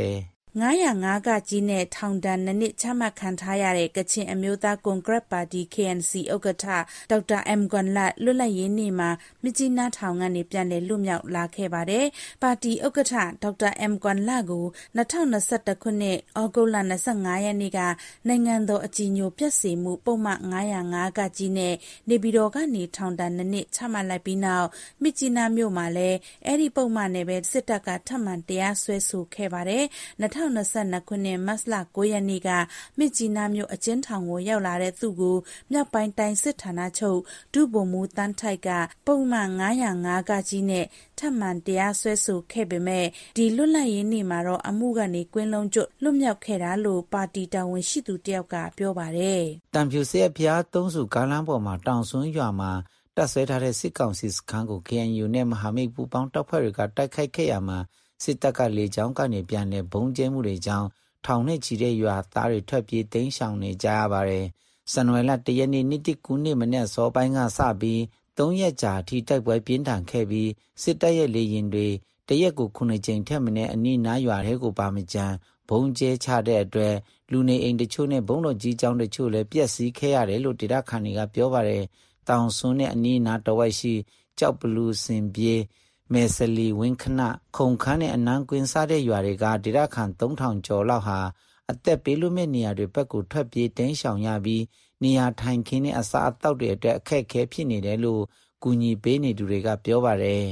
905 ကကြီးနဲ့ထောင်ဒဏ်2 နှစ်ချမှတ်ခံထားရတဲ့ကချင်အမျိုးသားကွန်ဂရက်ပါတီ KNC ဥက္ကဋ္ဌဒေါက်တာ M ကွန်လတ်လွတ်လပ်ရေးနေ့မှာမြစ်ကြီးနားထောင်ကနေပြန်လည်လွတ်မြောက်လာခဲ့ပါတယ်။ပါတီဥက္ကဋ္ဌဒေါက်တာ M ကွန်လတ်ကို2021ခုနှစ်ဩဂုတ်လ25ရက်နေ့ကနိုင်ငံတော်အကြည်ညိုပျက်စေမှုပုံမှန်905ကကြီးနဲ့နေပြည်တော်ကနေထောင်ဒဏ်2 နှစ်ချမှတ်လိုက်ပြီးနောက်မြစ်ကြီးနားမြို့မှာလည်းအဲ့ဒီပုံမှန်နဲ့ပဲစစ်တပ်ကထပ်မံတရားစွဲဆိုခဲ့ပါတယ်။2022ခုနှစ်မတ်လ9ရက်နေ့ကမြစ်ကြီးနားမြို့အကျဉ်းထောင်ကိုရောက်လာတဲ့သူကိုမြောက်ပိုင်းတိုင်းစစ်ဌာနချုပ်ဒုဗိုလ်မှူးတန်းထိုက်ကပုံမှန်905ကကြီးနဲ့ထပ်မံတရားစွဲဆိုခဲ့ပေမဲ့ဒီလွတ်လပ်ရေးနေ့မှာတော့အမှုကနေကွင်းလုံးကျွတ်လွတ်မြောက်ခဲ့တာလို့ပါတီတာဝန်ရှိသူတယောက်ကပြောပါတယ်။တံဖြူစဲဖျားသုံးစုကားလမ်းပေါ်မှာတောင်စွန်းရွာမှာတပ်ဆွဲထားတဲ့စစ်ကောင်စီစခန်းကို KNU နဲ့မဟာမိတ်ပူးပေါင်းတပ်ဖွဲ့တွေကတိုက်ခိုက်ခဲ့ရမှာစစ်တပ်ကလေကြောင်းကနေပြန်လည်ဘုံကျဲမှုတွေကြောင့်ထောင်နဲ့ချီတဲ့ရွာသားတွေထွက်ပြေးတိမ်းရှောင်နေကြရပါတယ်။ဇန်နဝါရီလ1ရက်နေ့နေ့တစ်ကူနေ့မနေ့စောပိုင်းကစပြီး3ရက်ကြာအထိတိုက်ပွဲပြင်းထန်ခဲ့ပြီးစစ်တပ်ရဲ့လေရင်တွေတရက်ကို9ကြိမ်ထက်မနည်းအနီးနားရွာတွေကိုပါမကြမ်းဘုံကျဲချတဲ့အတွက်လူနေအိမ်တချို့နဲ့ဘုံတော်ကြီးကျောင်းတချို့လည်းပျက်စီးခဲ့ရတယ်လို့ဒေသခံတွေကပြောပါတယ်။တောင်စွန်းနဲ့အနီးနားတဝိုက်ရှိကြောက်ဘလူးစင်ပြေးမဲဆလီဝင်းခနခုံခန်းနဲ့အနန်းကွင်းစားတဲ့ရွာတွေကဒေသခံ3000ကျော်လောက်ဟာအသက်ပေးလို့မဲ့နေရာတွေဘက်ကိုထွက်ပြေးတင်းရှောင်ရပြီးနေရာထိုင်ခင်းနဲ့အစားအသောက်တွေအတွက်အခက်အခဲဖြစ်နေတယ်လို့ကူညီပေးနေသူတွေကပြောပါတယ်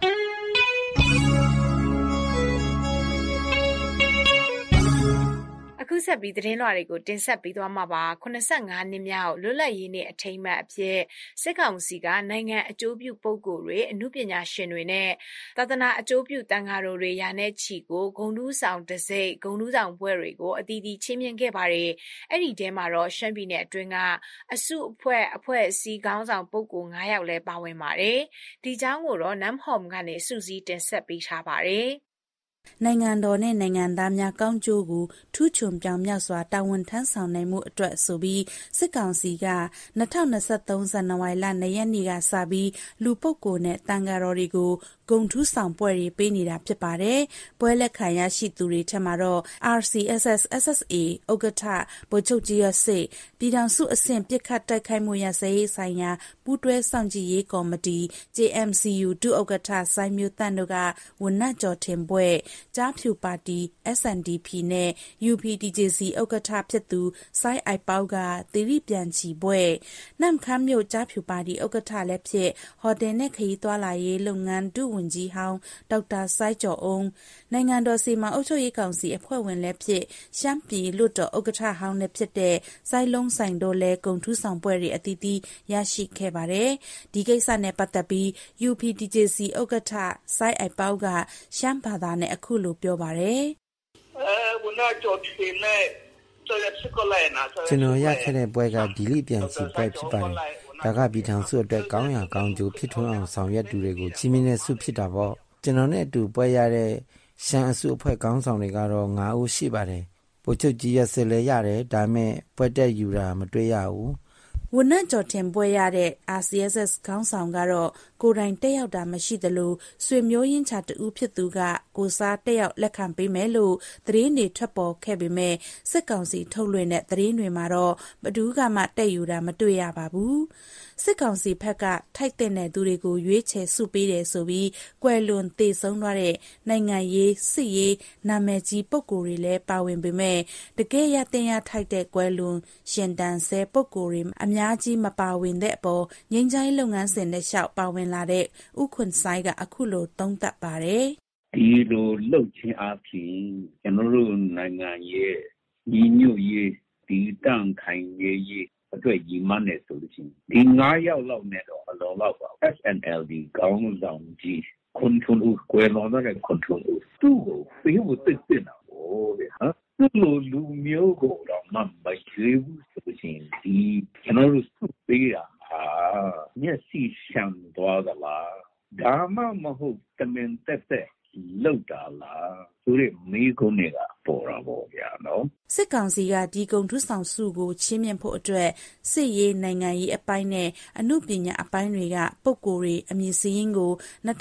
အခုဆက်ပြီးသတင်းလွှာတွေကိုတင်ဆက်ပေးသွားမှာပါ85နှစ်မြောက်လွတ်လပ်ရေးနေ့အထိမ်းအမှတ်အဖြစ်စစ်ကောင်စီကနိုင်ငံအကျိုးပြုပုဂ္ဂိုလ်တွေအမှုပညာရှင်တွေနဲ့သာသနာအကျိုးပြုတန်ဃာတော်တွေရာနဲ့ချီကိုဂုဏ်ထူးဆောင်တစိမ့်ဂုဏ်ထူးဆောင်ဘွဲ့တွေကိုအသီးသီးချီးမြှင့်ခဲ့ပါတယ်အဲ့ဒီထဲမှာတော့ရှမ်းပြည်နယ်အတွင်းကအစုအဖွဲ့အစည်းခေါင်းဆောင်ပုဂ္ဂိုလ်9ယောက်လည်းပါဝင်ပါတယ်ဒီကြောင်းကိုတော့နမ်ဟော်မ်ကနေစုစည်းတင်ဆက်ပေးထားပါတယ်နိုင်ငံတော်နဲ့နိုင်ငံသားများကောင်းကျိုးကိုထူးချွန်ပြောင်မြောက်စွာတာဝန်ထမ်းဆောင်နိုင်မှုအတွက်ဆိုပြီးစစ်ကောင်စီက2023ဇန်နဝါရီလ2ရက်နေ့ကစပြီးလူပုဂ္ဂိုလ်နဲ့တန်ဃာတော်တွေကိုဂုဏ်ထူးဆောင်ပွဲတွေပေးနေတာဖြစ်ပါတယ်။ပွဲလက်ခံရရှိသူတွေထက်မှာတော့ RCSS SSA ဥက္ကဋ္ဌဗိုလ်ချုပ်ကြီးရစစ်ပြည်ထောင်စုအဆင့်ပြစ်ခတ်တိုက်ခိုက်မှုရစရေးဆိုင်ရာပူးတွဲစောင့်ကြည့်ရေးကော်မတီ JMCU ဒုဥက္ကဋ္ဌစိုင်းမျိုးတန့်တို့ကဝဏ္ဏကျော်ထင်ပွဲကြားဖြူပါတီ SNDP နဲ့ UPDJC ဥက္ကဋ္ဌဖြစ်သူစိုင်းအိုက်ပေါကသီရိပြန်ချီပွဲနမ်ခမ်းမြို့ကြားဖြူပါတီဥက္ကဋ္ဌလည်းဖြစ်ဟိုတယ်နဲ့ခရီးသွားလာရေးလုပ်ငန်းဒုဝန်ကြီးဟောင်းဒေါက်တာစိုင်းကျော်အောင်နိုင်ငံတော်စီမံအုပ်ချုပ်ရေးကောင်စီအဖွဲ့ဝင်လည်းဖြစ်ရှမ်းပြည်လွှတ်တော်ဥက္ကဋ္ဌဟောင်းလည်းဖြစ်တဲ့စိုင်းလုံးဆိုင်တို့လည်းဂုဏ်ထူးဆောင်ပွဲတွေအသီးသီးရရှိခဲ့ပါတယ်ဒီကိစ္စနဲ့ပတ်သက်ပြီး UPDJC ဥက္ကဋ္ဌစိုင်းအိုက်ပေါကရှမ်းဘာသာနဲ့အခုလိုပြောပါတယ်ဝန်နာကျော်ထင်းနဲ့ကျွန်တော်ရခဲ့တဲ့ပွဲကဒီလိပြန်စီပွဲဖြစ်ပါတယ်ဒါကပြည်ထောင်စုအတွက်ကောင်းရာကောင်းကျိုးဖြစ်ထွန်းအောင်ဆောင်ရွက်သူတွေကိုချီးမြှင့်တဲ့ဆုဖြစ်တာပေါ့ကျွန်တော်နဲ့အတူပွဲရတဲ့ရှမ်းအစုအဖွဲ့ခေါင်းဆောင်တွေကတော့9ဦးရှိပါတယ်ဗိုလ်ချုပ်ကြီးရစစ်လည်းရတယ်ဒါပေမဲ့ပွဲတက်ယူတာမတွေ့ရဘူးဝဏ္ဏကျော်တင်ပွဲရတဲ့ RCSS ခေါင်းဆောင်ကတော့ကိုယ်တိုင်တက်ရောက်တာမရှိသလိုဆွေမျိုးရင်းချတူဖြစ်သူကကိုစားတက်ရောက်လက်ခံပေးမယ်လို့သတင်းတွေထွက်ပေါ်ခဲ့ပေမဲ့စစ်ကောင်စီထုတ်လွှင့်တဲ့သတင်းတွေမှာတော့ဘသူကမှတက်ယူတာမတွေ့ရပါဘူးစစ်ကောင်စီဘက်ကထိုက်တဲ့သူတွေကိုရွေးချယ်စုပေးတယ်ဆိုပြီးကွယ်လွန်သေဆုံးသွားတဲ့နိုင်ငံရေးစစ်ရေးနာမည်ကြီးပုဂ္ဂိုလ်တွေလည်းပါဝင်ပေမဲ့တကယ်ရတင်ရထိုက်တဲ့ကွယ်လွန်ရှင်တန်ဆဲပုဂ္ဂိုလ်တွေအများကြီးမပါဝင်တဲ့အပေါ်ငြိမ်းချမ်းရေးလုပ်ငန်းစဉ်နဲ့ရှောက်ပါဝင်လာတဲ့ဥခွန်ဆိုင်ကအခုလိုသုံးသပ်ပါတယ်ဒီလိုလှုပ်ခြင်းအပြင်ကျွန်တော်တို့နိုင်ငံရဲ့ညီညွတ်ရေးဒီတန့်ခိုင်ရေးအတွက်ညီမနဲ့ဆိုလို့ရှိရင်ဒီ9ယောက်လောက်နဲ့တော့အလုံးလောက်ပါ SNLD ကောင်းဆောင်ကြီးကွန်ထရိုးကွယ်လွန်တဲ့ကွန်ထရိုးသူ့ကိုဖေးဖို့သိနေတာဟိုလေဟာသူ့လိုလူမျိုးကိုတော့မကျွေးဘူးဆိုလို့ရှိရင်ဒီကျွန်တော်တို့စုပေးတာမျက်စိရှံသွားသလားဒါမှမဟုတ်တမင်တက်လောက်တာလားဆိုတဲ့မိကုန်းတွေကပေါ်ပေါ်တာပေါ့ဗျာနော်စစ်ကောင်စီကဒီဂုဏ်ထူးဆောင်စုကိုချီးမြှင့်ဖို့အတွက်စစ်ရေးနိုင်ငံရေးအပိုင်းနဲ့အမှုပညာအပိုင်းတွေကပုံကိုယ်တွေအမည်စရင်းကို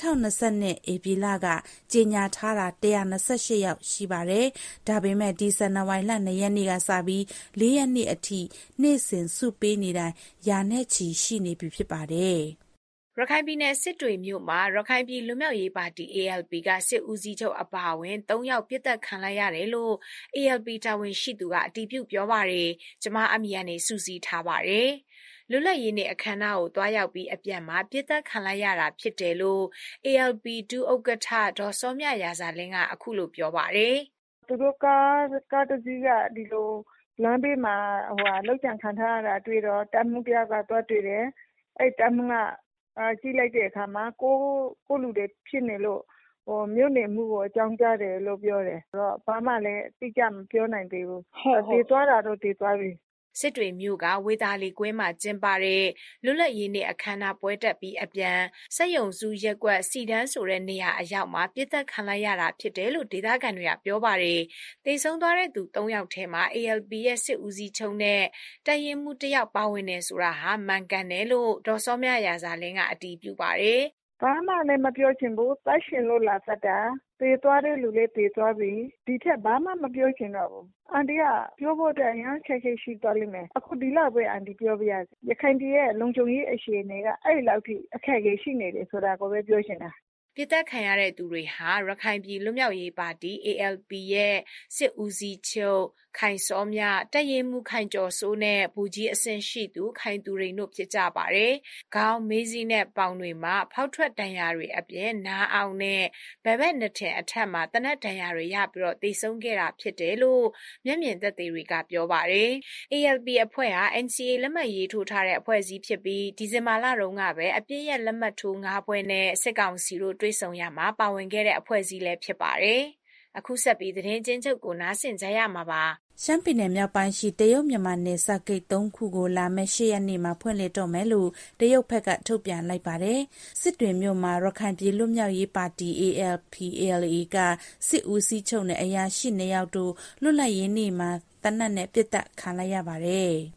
2020ဧပြီလကကြေညာထားတာ128ယောက်ရှိပါတယ်။ဒါပေမဲ့ဒီဇန်နဝါရီလ2ရက်နေ့ကစပြီး4ရက်နေ့အထိနေ့စဉ်စုပေးနေတိုင်းရာနဲ့ချီရှိနေပြီဖြစ်ပါတယ်။ရခိုင်ပြည်နယ်စစ်တွေမြို့မှာရခိုင်ပြည်လွတ်မြောက်ရေးပါတီ ALP ကစစ်ဦးစီးချုပ်အပါအဝင်3ယောက်ပြစ်ဒဏ်ခံလိုက်ရတယ်လို့ ALP တာဝန်ရှိသူကအတည်ပြုပြောပါတယ်။ကျမအမီကနေစူးစီးထားပါတယ်။လွတ်လပ်ရေးနေ့အခမ်းအနားကိုတွားရောက်ပြီးအပြန်မှာပြစ်ဒဏ်ခံလိုက်ရတာဖြစ်တယ်လို့ ALP ဒုဥက္ကဋ္ဌဒေါ်စောမြရာဇာလင်းကအခုလိုပြောပါတယ်။သူတို့ကားတစ်စီးကဒီလိုလမ်းဘေးမှာလောက်ကျန်ခံထားရတာတွေ့တော့တမှုတယောက်ကတွားတွေ့တယ်။အဲ့တမှုကကြည့်လိုက်တဲ့အခါမှာကိုလူတွေဖြစ်နေလို့မြို့နယ်မှုကိုအကြောင်းကြားတယ်လို့ပြောတယ်။ဆိုတော့ဘာမှလည်းတိကျမပြောနိုင်သေးဘူး။တည်သွားတာတော့တည်သွားပြီ။စစ်တွေမြို့ကဝေသာလီကွင်းမှာကျင်းပတဲ့လွတ်လပ်ရေးနေ့အခမ်းအနားပွဲတက်ပြီးအပြန်စက်ရုံစုရက်ကွက်စီတန်းဆိုတဲ့နေရာအရောက်မှာပြစ်ဒဏ်ခံလိုက်ရတာဖြစ်တယ်လို့ဒေသခံတွေကပြောပါတယ်။သေဆုံးသွားတဲ့သူ3ယောက်ထဲမှာ ALP ရဲ့စစ်ဦးစီးချုပ်နဲ့တပ်ရင်းမှု1ယောက်ပါဝင်နေဆိုတာဟာမှန်ကန်တယ်လို့ဒေါ်စောမြရာဇာလင်းကအတည်ပြုပါတယ်။ဘာမှလည်းမပြောချင်ဘူးတိုက်ရှင်လို့လာသတ်တာသေသွားတဲ့လူလေးသေသွားပြီဒီထက်ဘာမှမပြောချင်တော့ဘူးအန်တီကပြောဖို့အတွက်ရမ်းခက်ခဲရှိသွားလိမ့်မယ်အခုဒီလောက်ပဲအန်တီပြောပြရစီရခိုင်ပြည်ရဲ့လုံခြုံရေးအခြေအနေကအဲ့လောက်ထိအခက်အခဲရှိနေတယ်ဆိုတာကိုပဲပြောချင်တာပြစ်ဒဏ်ခံရတဲ့သူတွေဟာရခိုင်ပြည်လွတ်မြောက်ရေးပါတီ ALP ရဲ့စစ်ဦးစီးချုပ်ခိုင်စောမြတပ်ရင်းမှုခိုင်ကျော်စိုးနဲ့ဗိုလ်ကြီးအဆင့်ရှိသူခိုင်သူရိန်တို့ဖြစ်ကြပါတယ်။ခေါင်းမေးစည်းနဲ့ပေါင်တွေမှာဖောက်ထွက်ဒဏ်ရာတွေအပြင်နားအောင်နဲ့ဘယ်ဘက်နှစ်ထင်အထက်မှာတနက်ဒဏ်ရာတွေရပြီးတော့သေဆုံးခဲ့တာဖြစ်တယ်လို့မျက်မြင်သက်သေတွေကပြောပါတယ်။ ALP အဖွဲ့ဟာ NCA လက်မှတ်ရေးထိုးထားတဲ့အဖွဲ့အစည်းဖြစ်ပြီးဒီဇင်ဘာလတုန်းကပဲအပြည့်ရဲ့လက်မှတ်ထိုး5ဖွဲ့နဲ့စစ်ကောင်စီတို့တွေ့ဆုံရမှာပါဝင်ခဲ့တဲ့အဖွဲ့အစည်းလည်းဖြစ်ပါတယ်။အခုဆက်ပြီးသတင်းချင်းချုပ်ကိုနားဆင်ကြရမှာပါရှမ်းပြည်နယ်မြောက်ပိုင်းရှိတရုတ်မြန်မာနယ်စပ်ဂိတ်3ခုကိုလာမယ့်8ရက်နေ့မှာဖွင့်လှစ်တော့မယ်လို့တရုတ်ဘက်ကထုတ်ပြန်လိုက်ပါတယ်။စစ်တွေမြို့မှာရခိုင်ပြည်လွတ်မြောက်ရေးပါတီ ALP/ALA ကစစ်ဦးစီးချုပ်နဲ့အရာရှိ2ယောက်တို့လွတ်လပ်ရေးနေ့မှာတနက်နဲ့ပြစ်ဒဏ်ခံလိုက်ရပါတယ်။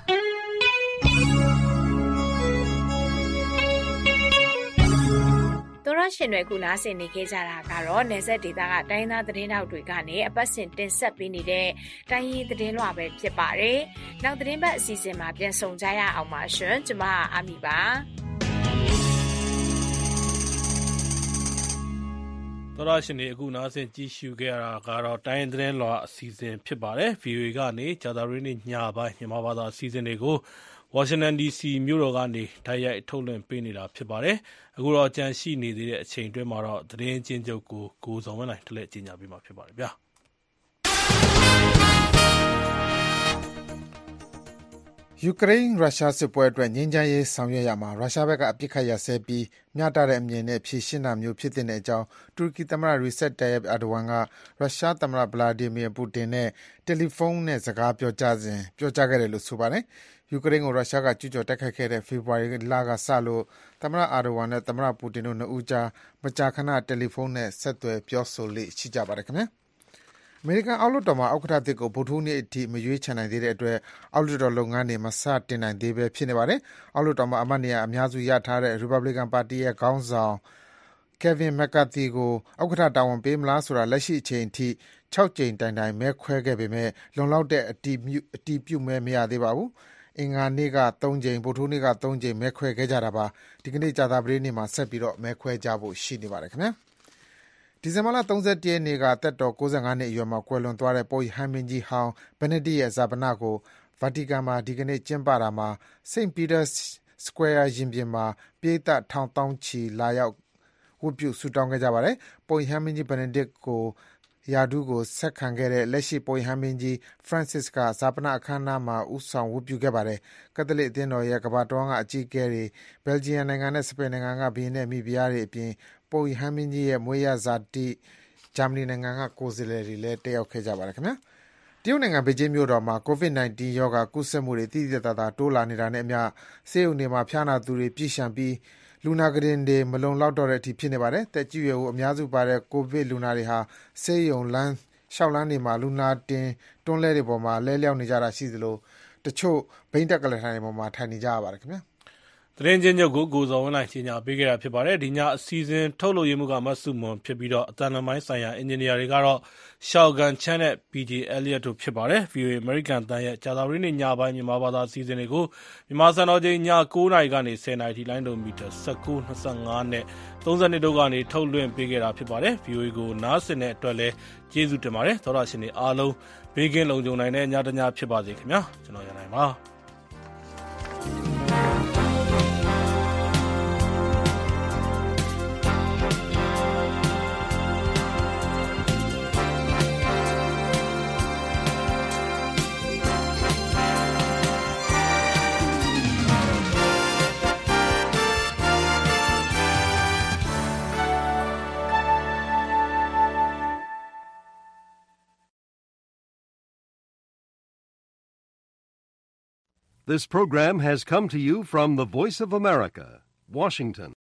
သောရရှင်တွေခုနားဆင်နေခဲ့ကြတာကတော့နယ်စပ်ဒေသကတိုင်းသားသတင်းတောက်တွေကနေအပတ်စဉ်တင်ဆက်ပေးနေတဲ့တိုင်းရင်းသတင်းလွှာပဲဖြစ်ပါတယ်။နောက်သတင်းပတ်အစီအစဉ်မှာပြန်ဆုံကြရအောင်ပါရှင်။ကျွန်မအာမီပါ။သောရရှင်တွေအခုနားဆင်ကြည့်ရှုခဲ့ရတာကတော့တိုင်းရင်းသတင်းလွှာအစီအစဉ်ဖြစ်ပါတယ်။ VOA ကနေကြာသပတေးနေ့ညပိုင်းမြန်မာဘာသာအစီအစဉ်တွေကိုဝါရှင်တန် DC မြို့တော်ကနေတိုက်ရိုက်ထုတ်လွှင့်ပေးနေတာဖြစ်ပါတယ်။အခုတော့ကြန့်ရှိနေသေးတဲ့အချိန်အတွင်းမှာတော့သတင်းချင်းချုပ်ကိုဇော်ဝင်းနိုင်ထလက်ကြီးညာပေးမှာဖြစ်ပါတယ်ဗျာ။ယူကရိန်းရုရှားစစ်ပွဲအတွက်ငြိမ်းချမ်းရေးဆောင်ရွက်ရမှာရုရှားဘက်ကအပစ်ခတ်ရပ်စဲပြီးမျှတတဲ့အမြင်နဲ့ဖြေရှင်းတာမျိုးဖြစ်တဲ့အကြောင်းတူရကီသမ္မတ Recep Tayyip Erdogan ကရုရှားသမ္မတ Vladimir Putin နဲ့တယ်လီဖုန်းနဲ့စကားပြောကြားစဉ်ပြောကြားခဲ့တယ်လို့ဆိုပါတယ်။ယူကရိန်းကိုရုရှားကကျူးကျော်တိုက်ခိုက်ခဲ့တဲ့ဖေဖော်ဝါရီလကစလို့သမ္မတအာဒိုဝမ်နဲ့သမ္မတပူတင်တို့နှစ်ဦးကြားမကြာခဏတယ်လီဖုန်းနဲ့ဆက်သွယ်ပြောဆိုလေ့ရှိကြပါတယ်ခင်ဗျာ။အမေရိကန်အောက်လွှတ်တော်မှာဥက္ကဋ္ဌသစ်ကိုဗုဒ္ဓဟူးနေ့အထိမရွေးချယ်နိုင်သေးတဲ့အတွက်အောက်လွှတ်တော်လုပ်ငန်းတွေမစတင်နိုင်သေးပဲဖြစ်နေပါတယ်။အောက်လွှတ်တော်မှာအမတ်နေရာအများစုရထားတဲ့ Republican ပါတီရဲ့ခေါင်းဆောင် Kevin McCarthy ကိုဥက္ကဋ္ဌတာဝန်ပေးမလားဆိုတာလက်ရှိအချိန်အထိ6ကြိမ်တိုင်တိုင်မဲခွဲခဲ့ပေမဲ့လုံလောက်တဲ့အတည်ပြုမဲမရသေးပါဘူး။အင်္ဂါနေ့က3ကြိမ်ဗုဒ္ဓဟူးနေ့က3ကြိမ်မဲခွဲခဲ့ကြတာပါဒီကနေ့ကြာသပတေးနေ့မှာဆက်ပြီးမဲခွဲကြဖို့ရှိနေပါတယ်ခင်ဗျာဒီဇင်ဘာလ31ရက်နေ့ကသက်တော်65နှစ်အရွယ်မှာကွယ်လွန်သွားတဲ့ပုပ်ဟမ်းမင်းကြီးဟောင်းဘက်နဒစ်ရဲ့ဇာပနကိုဗာတီကန်မှာဒီကနေ့ကျင်းပတာမှာ St. Peter's Square ရင်ပြင်မှာပရိသတ်ထောင်သောင်းချီလာရောက်ဝတ်ပြုဆုတောင်းခဲ့ကြပါတယ်ပုပ်ဟမ်းမင်းကြီးဘက်နဒစ်ကိုရာထူးကိုဆက်ခံခဲ့တဲ့လက်ရှိပုပ်ဟမ်းမင်းကြီး Francis ကဇာပနအခမ်းအနားမှာဦးဆောင်ဝတ်ပြုခဲ့ပါတယ်ကက်သလစ်အသင်းတော်ရဲ့ကမ္ဘာတဝန်းကအကြီးအကဲတွေဘယ်လ်ဂျီယံနိုင်ငံနဲ့စပိန်နိုင်ငံကဘုရင်နဲ့မိဖုရားတွေအပြင်ပုပ်ဟမ်းမင်းကြီးရဲ့မွေးရဇာတိဂျာမနီနိုင်ငံကကိုယ်စားလှယ်တွေလည်းတက်ရောက်ခဲ့ကြပါတယ်ခင်ဗျာတရုတ်နိုင်ငံဘေကျင်းမြို့တော်မှာ COVID-19 ရောဂါကူးစက်မှုတွေသိသိသာသာတိုးလာနေတာနဲ့အမျှဆေးရုံတွေမှာဖျားနာသူတွေပြည့်လျှံပြီးလူနာကုတင်တွေမလုံလောက်တော့တဲ့အထိဖြစ်နေပါတယ်။သက်ကြီးရွယ်အိုအများစုပါတဲ့ကိုဗစ်လူနာတွေဟာဆေးရုံလမ်းလျှောက်လမ်းတွေမှာလူနာတင်တွန်းလှည်းတွေပေါ်မှာလဲလျောက်နေကြတာရှိသလိုတချို့ဘိန်းတပ်ကုလားထိုင်တွေပေါ်မှာထိုင်နေကြရပါတယ်ခင်ဗျာသတင်းချင်းချုပ်ကိုဇော်ဝင်းနိုင်ကြီးညာပေးခဲ့တာဖြစ်ပါတယ်ဒီညအစီအစဉ်ထုတ်လုပ်ရေးမှုကမတ်စုမွန်ဖြစ်ပြီးတော့အတန်လမိုင်းဆိုင်ရာအင်ဂျင်နီယာတွေကတော့ရှောက်ကန်ချန်နဲ့ PJ Elliot တို့ဖြစ်ပါတယ် VOA American တန်ရဲ့ကြာသပတေးနေ့ညပိုင်းမြန်မာဘာသာအစီအစဉ်တွေကိုမြန်မာစံတော်ချိန်ည9:00နာရီကနေ10:00နာရီထိလိုင်းဒိုမီတာ19 25နဲ့32တို့ကနေထုတ်လွှင့်ပေးခဲ့တာဖြစ်ပါတယ် VOA ကိုနားဆင်တဲ့အတွက်လည်းကျေးဇူးတင်ပါတယ်သောတာရှင်တွေအားလုံးဘေးကင်းလုံခြုံနိုင်တဲ့ညတညဖြစ်ပါစေခင်ဗျာကျွန်တော်ရနိုင်ပါ This program has come to you from the Voice of America, Washington.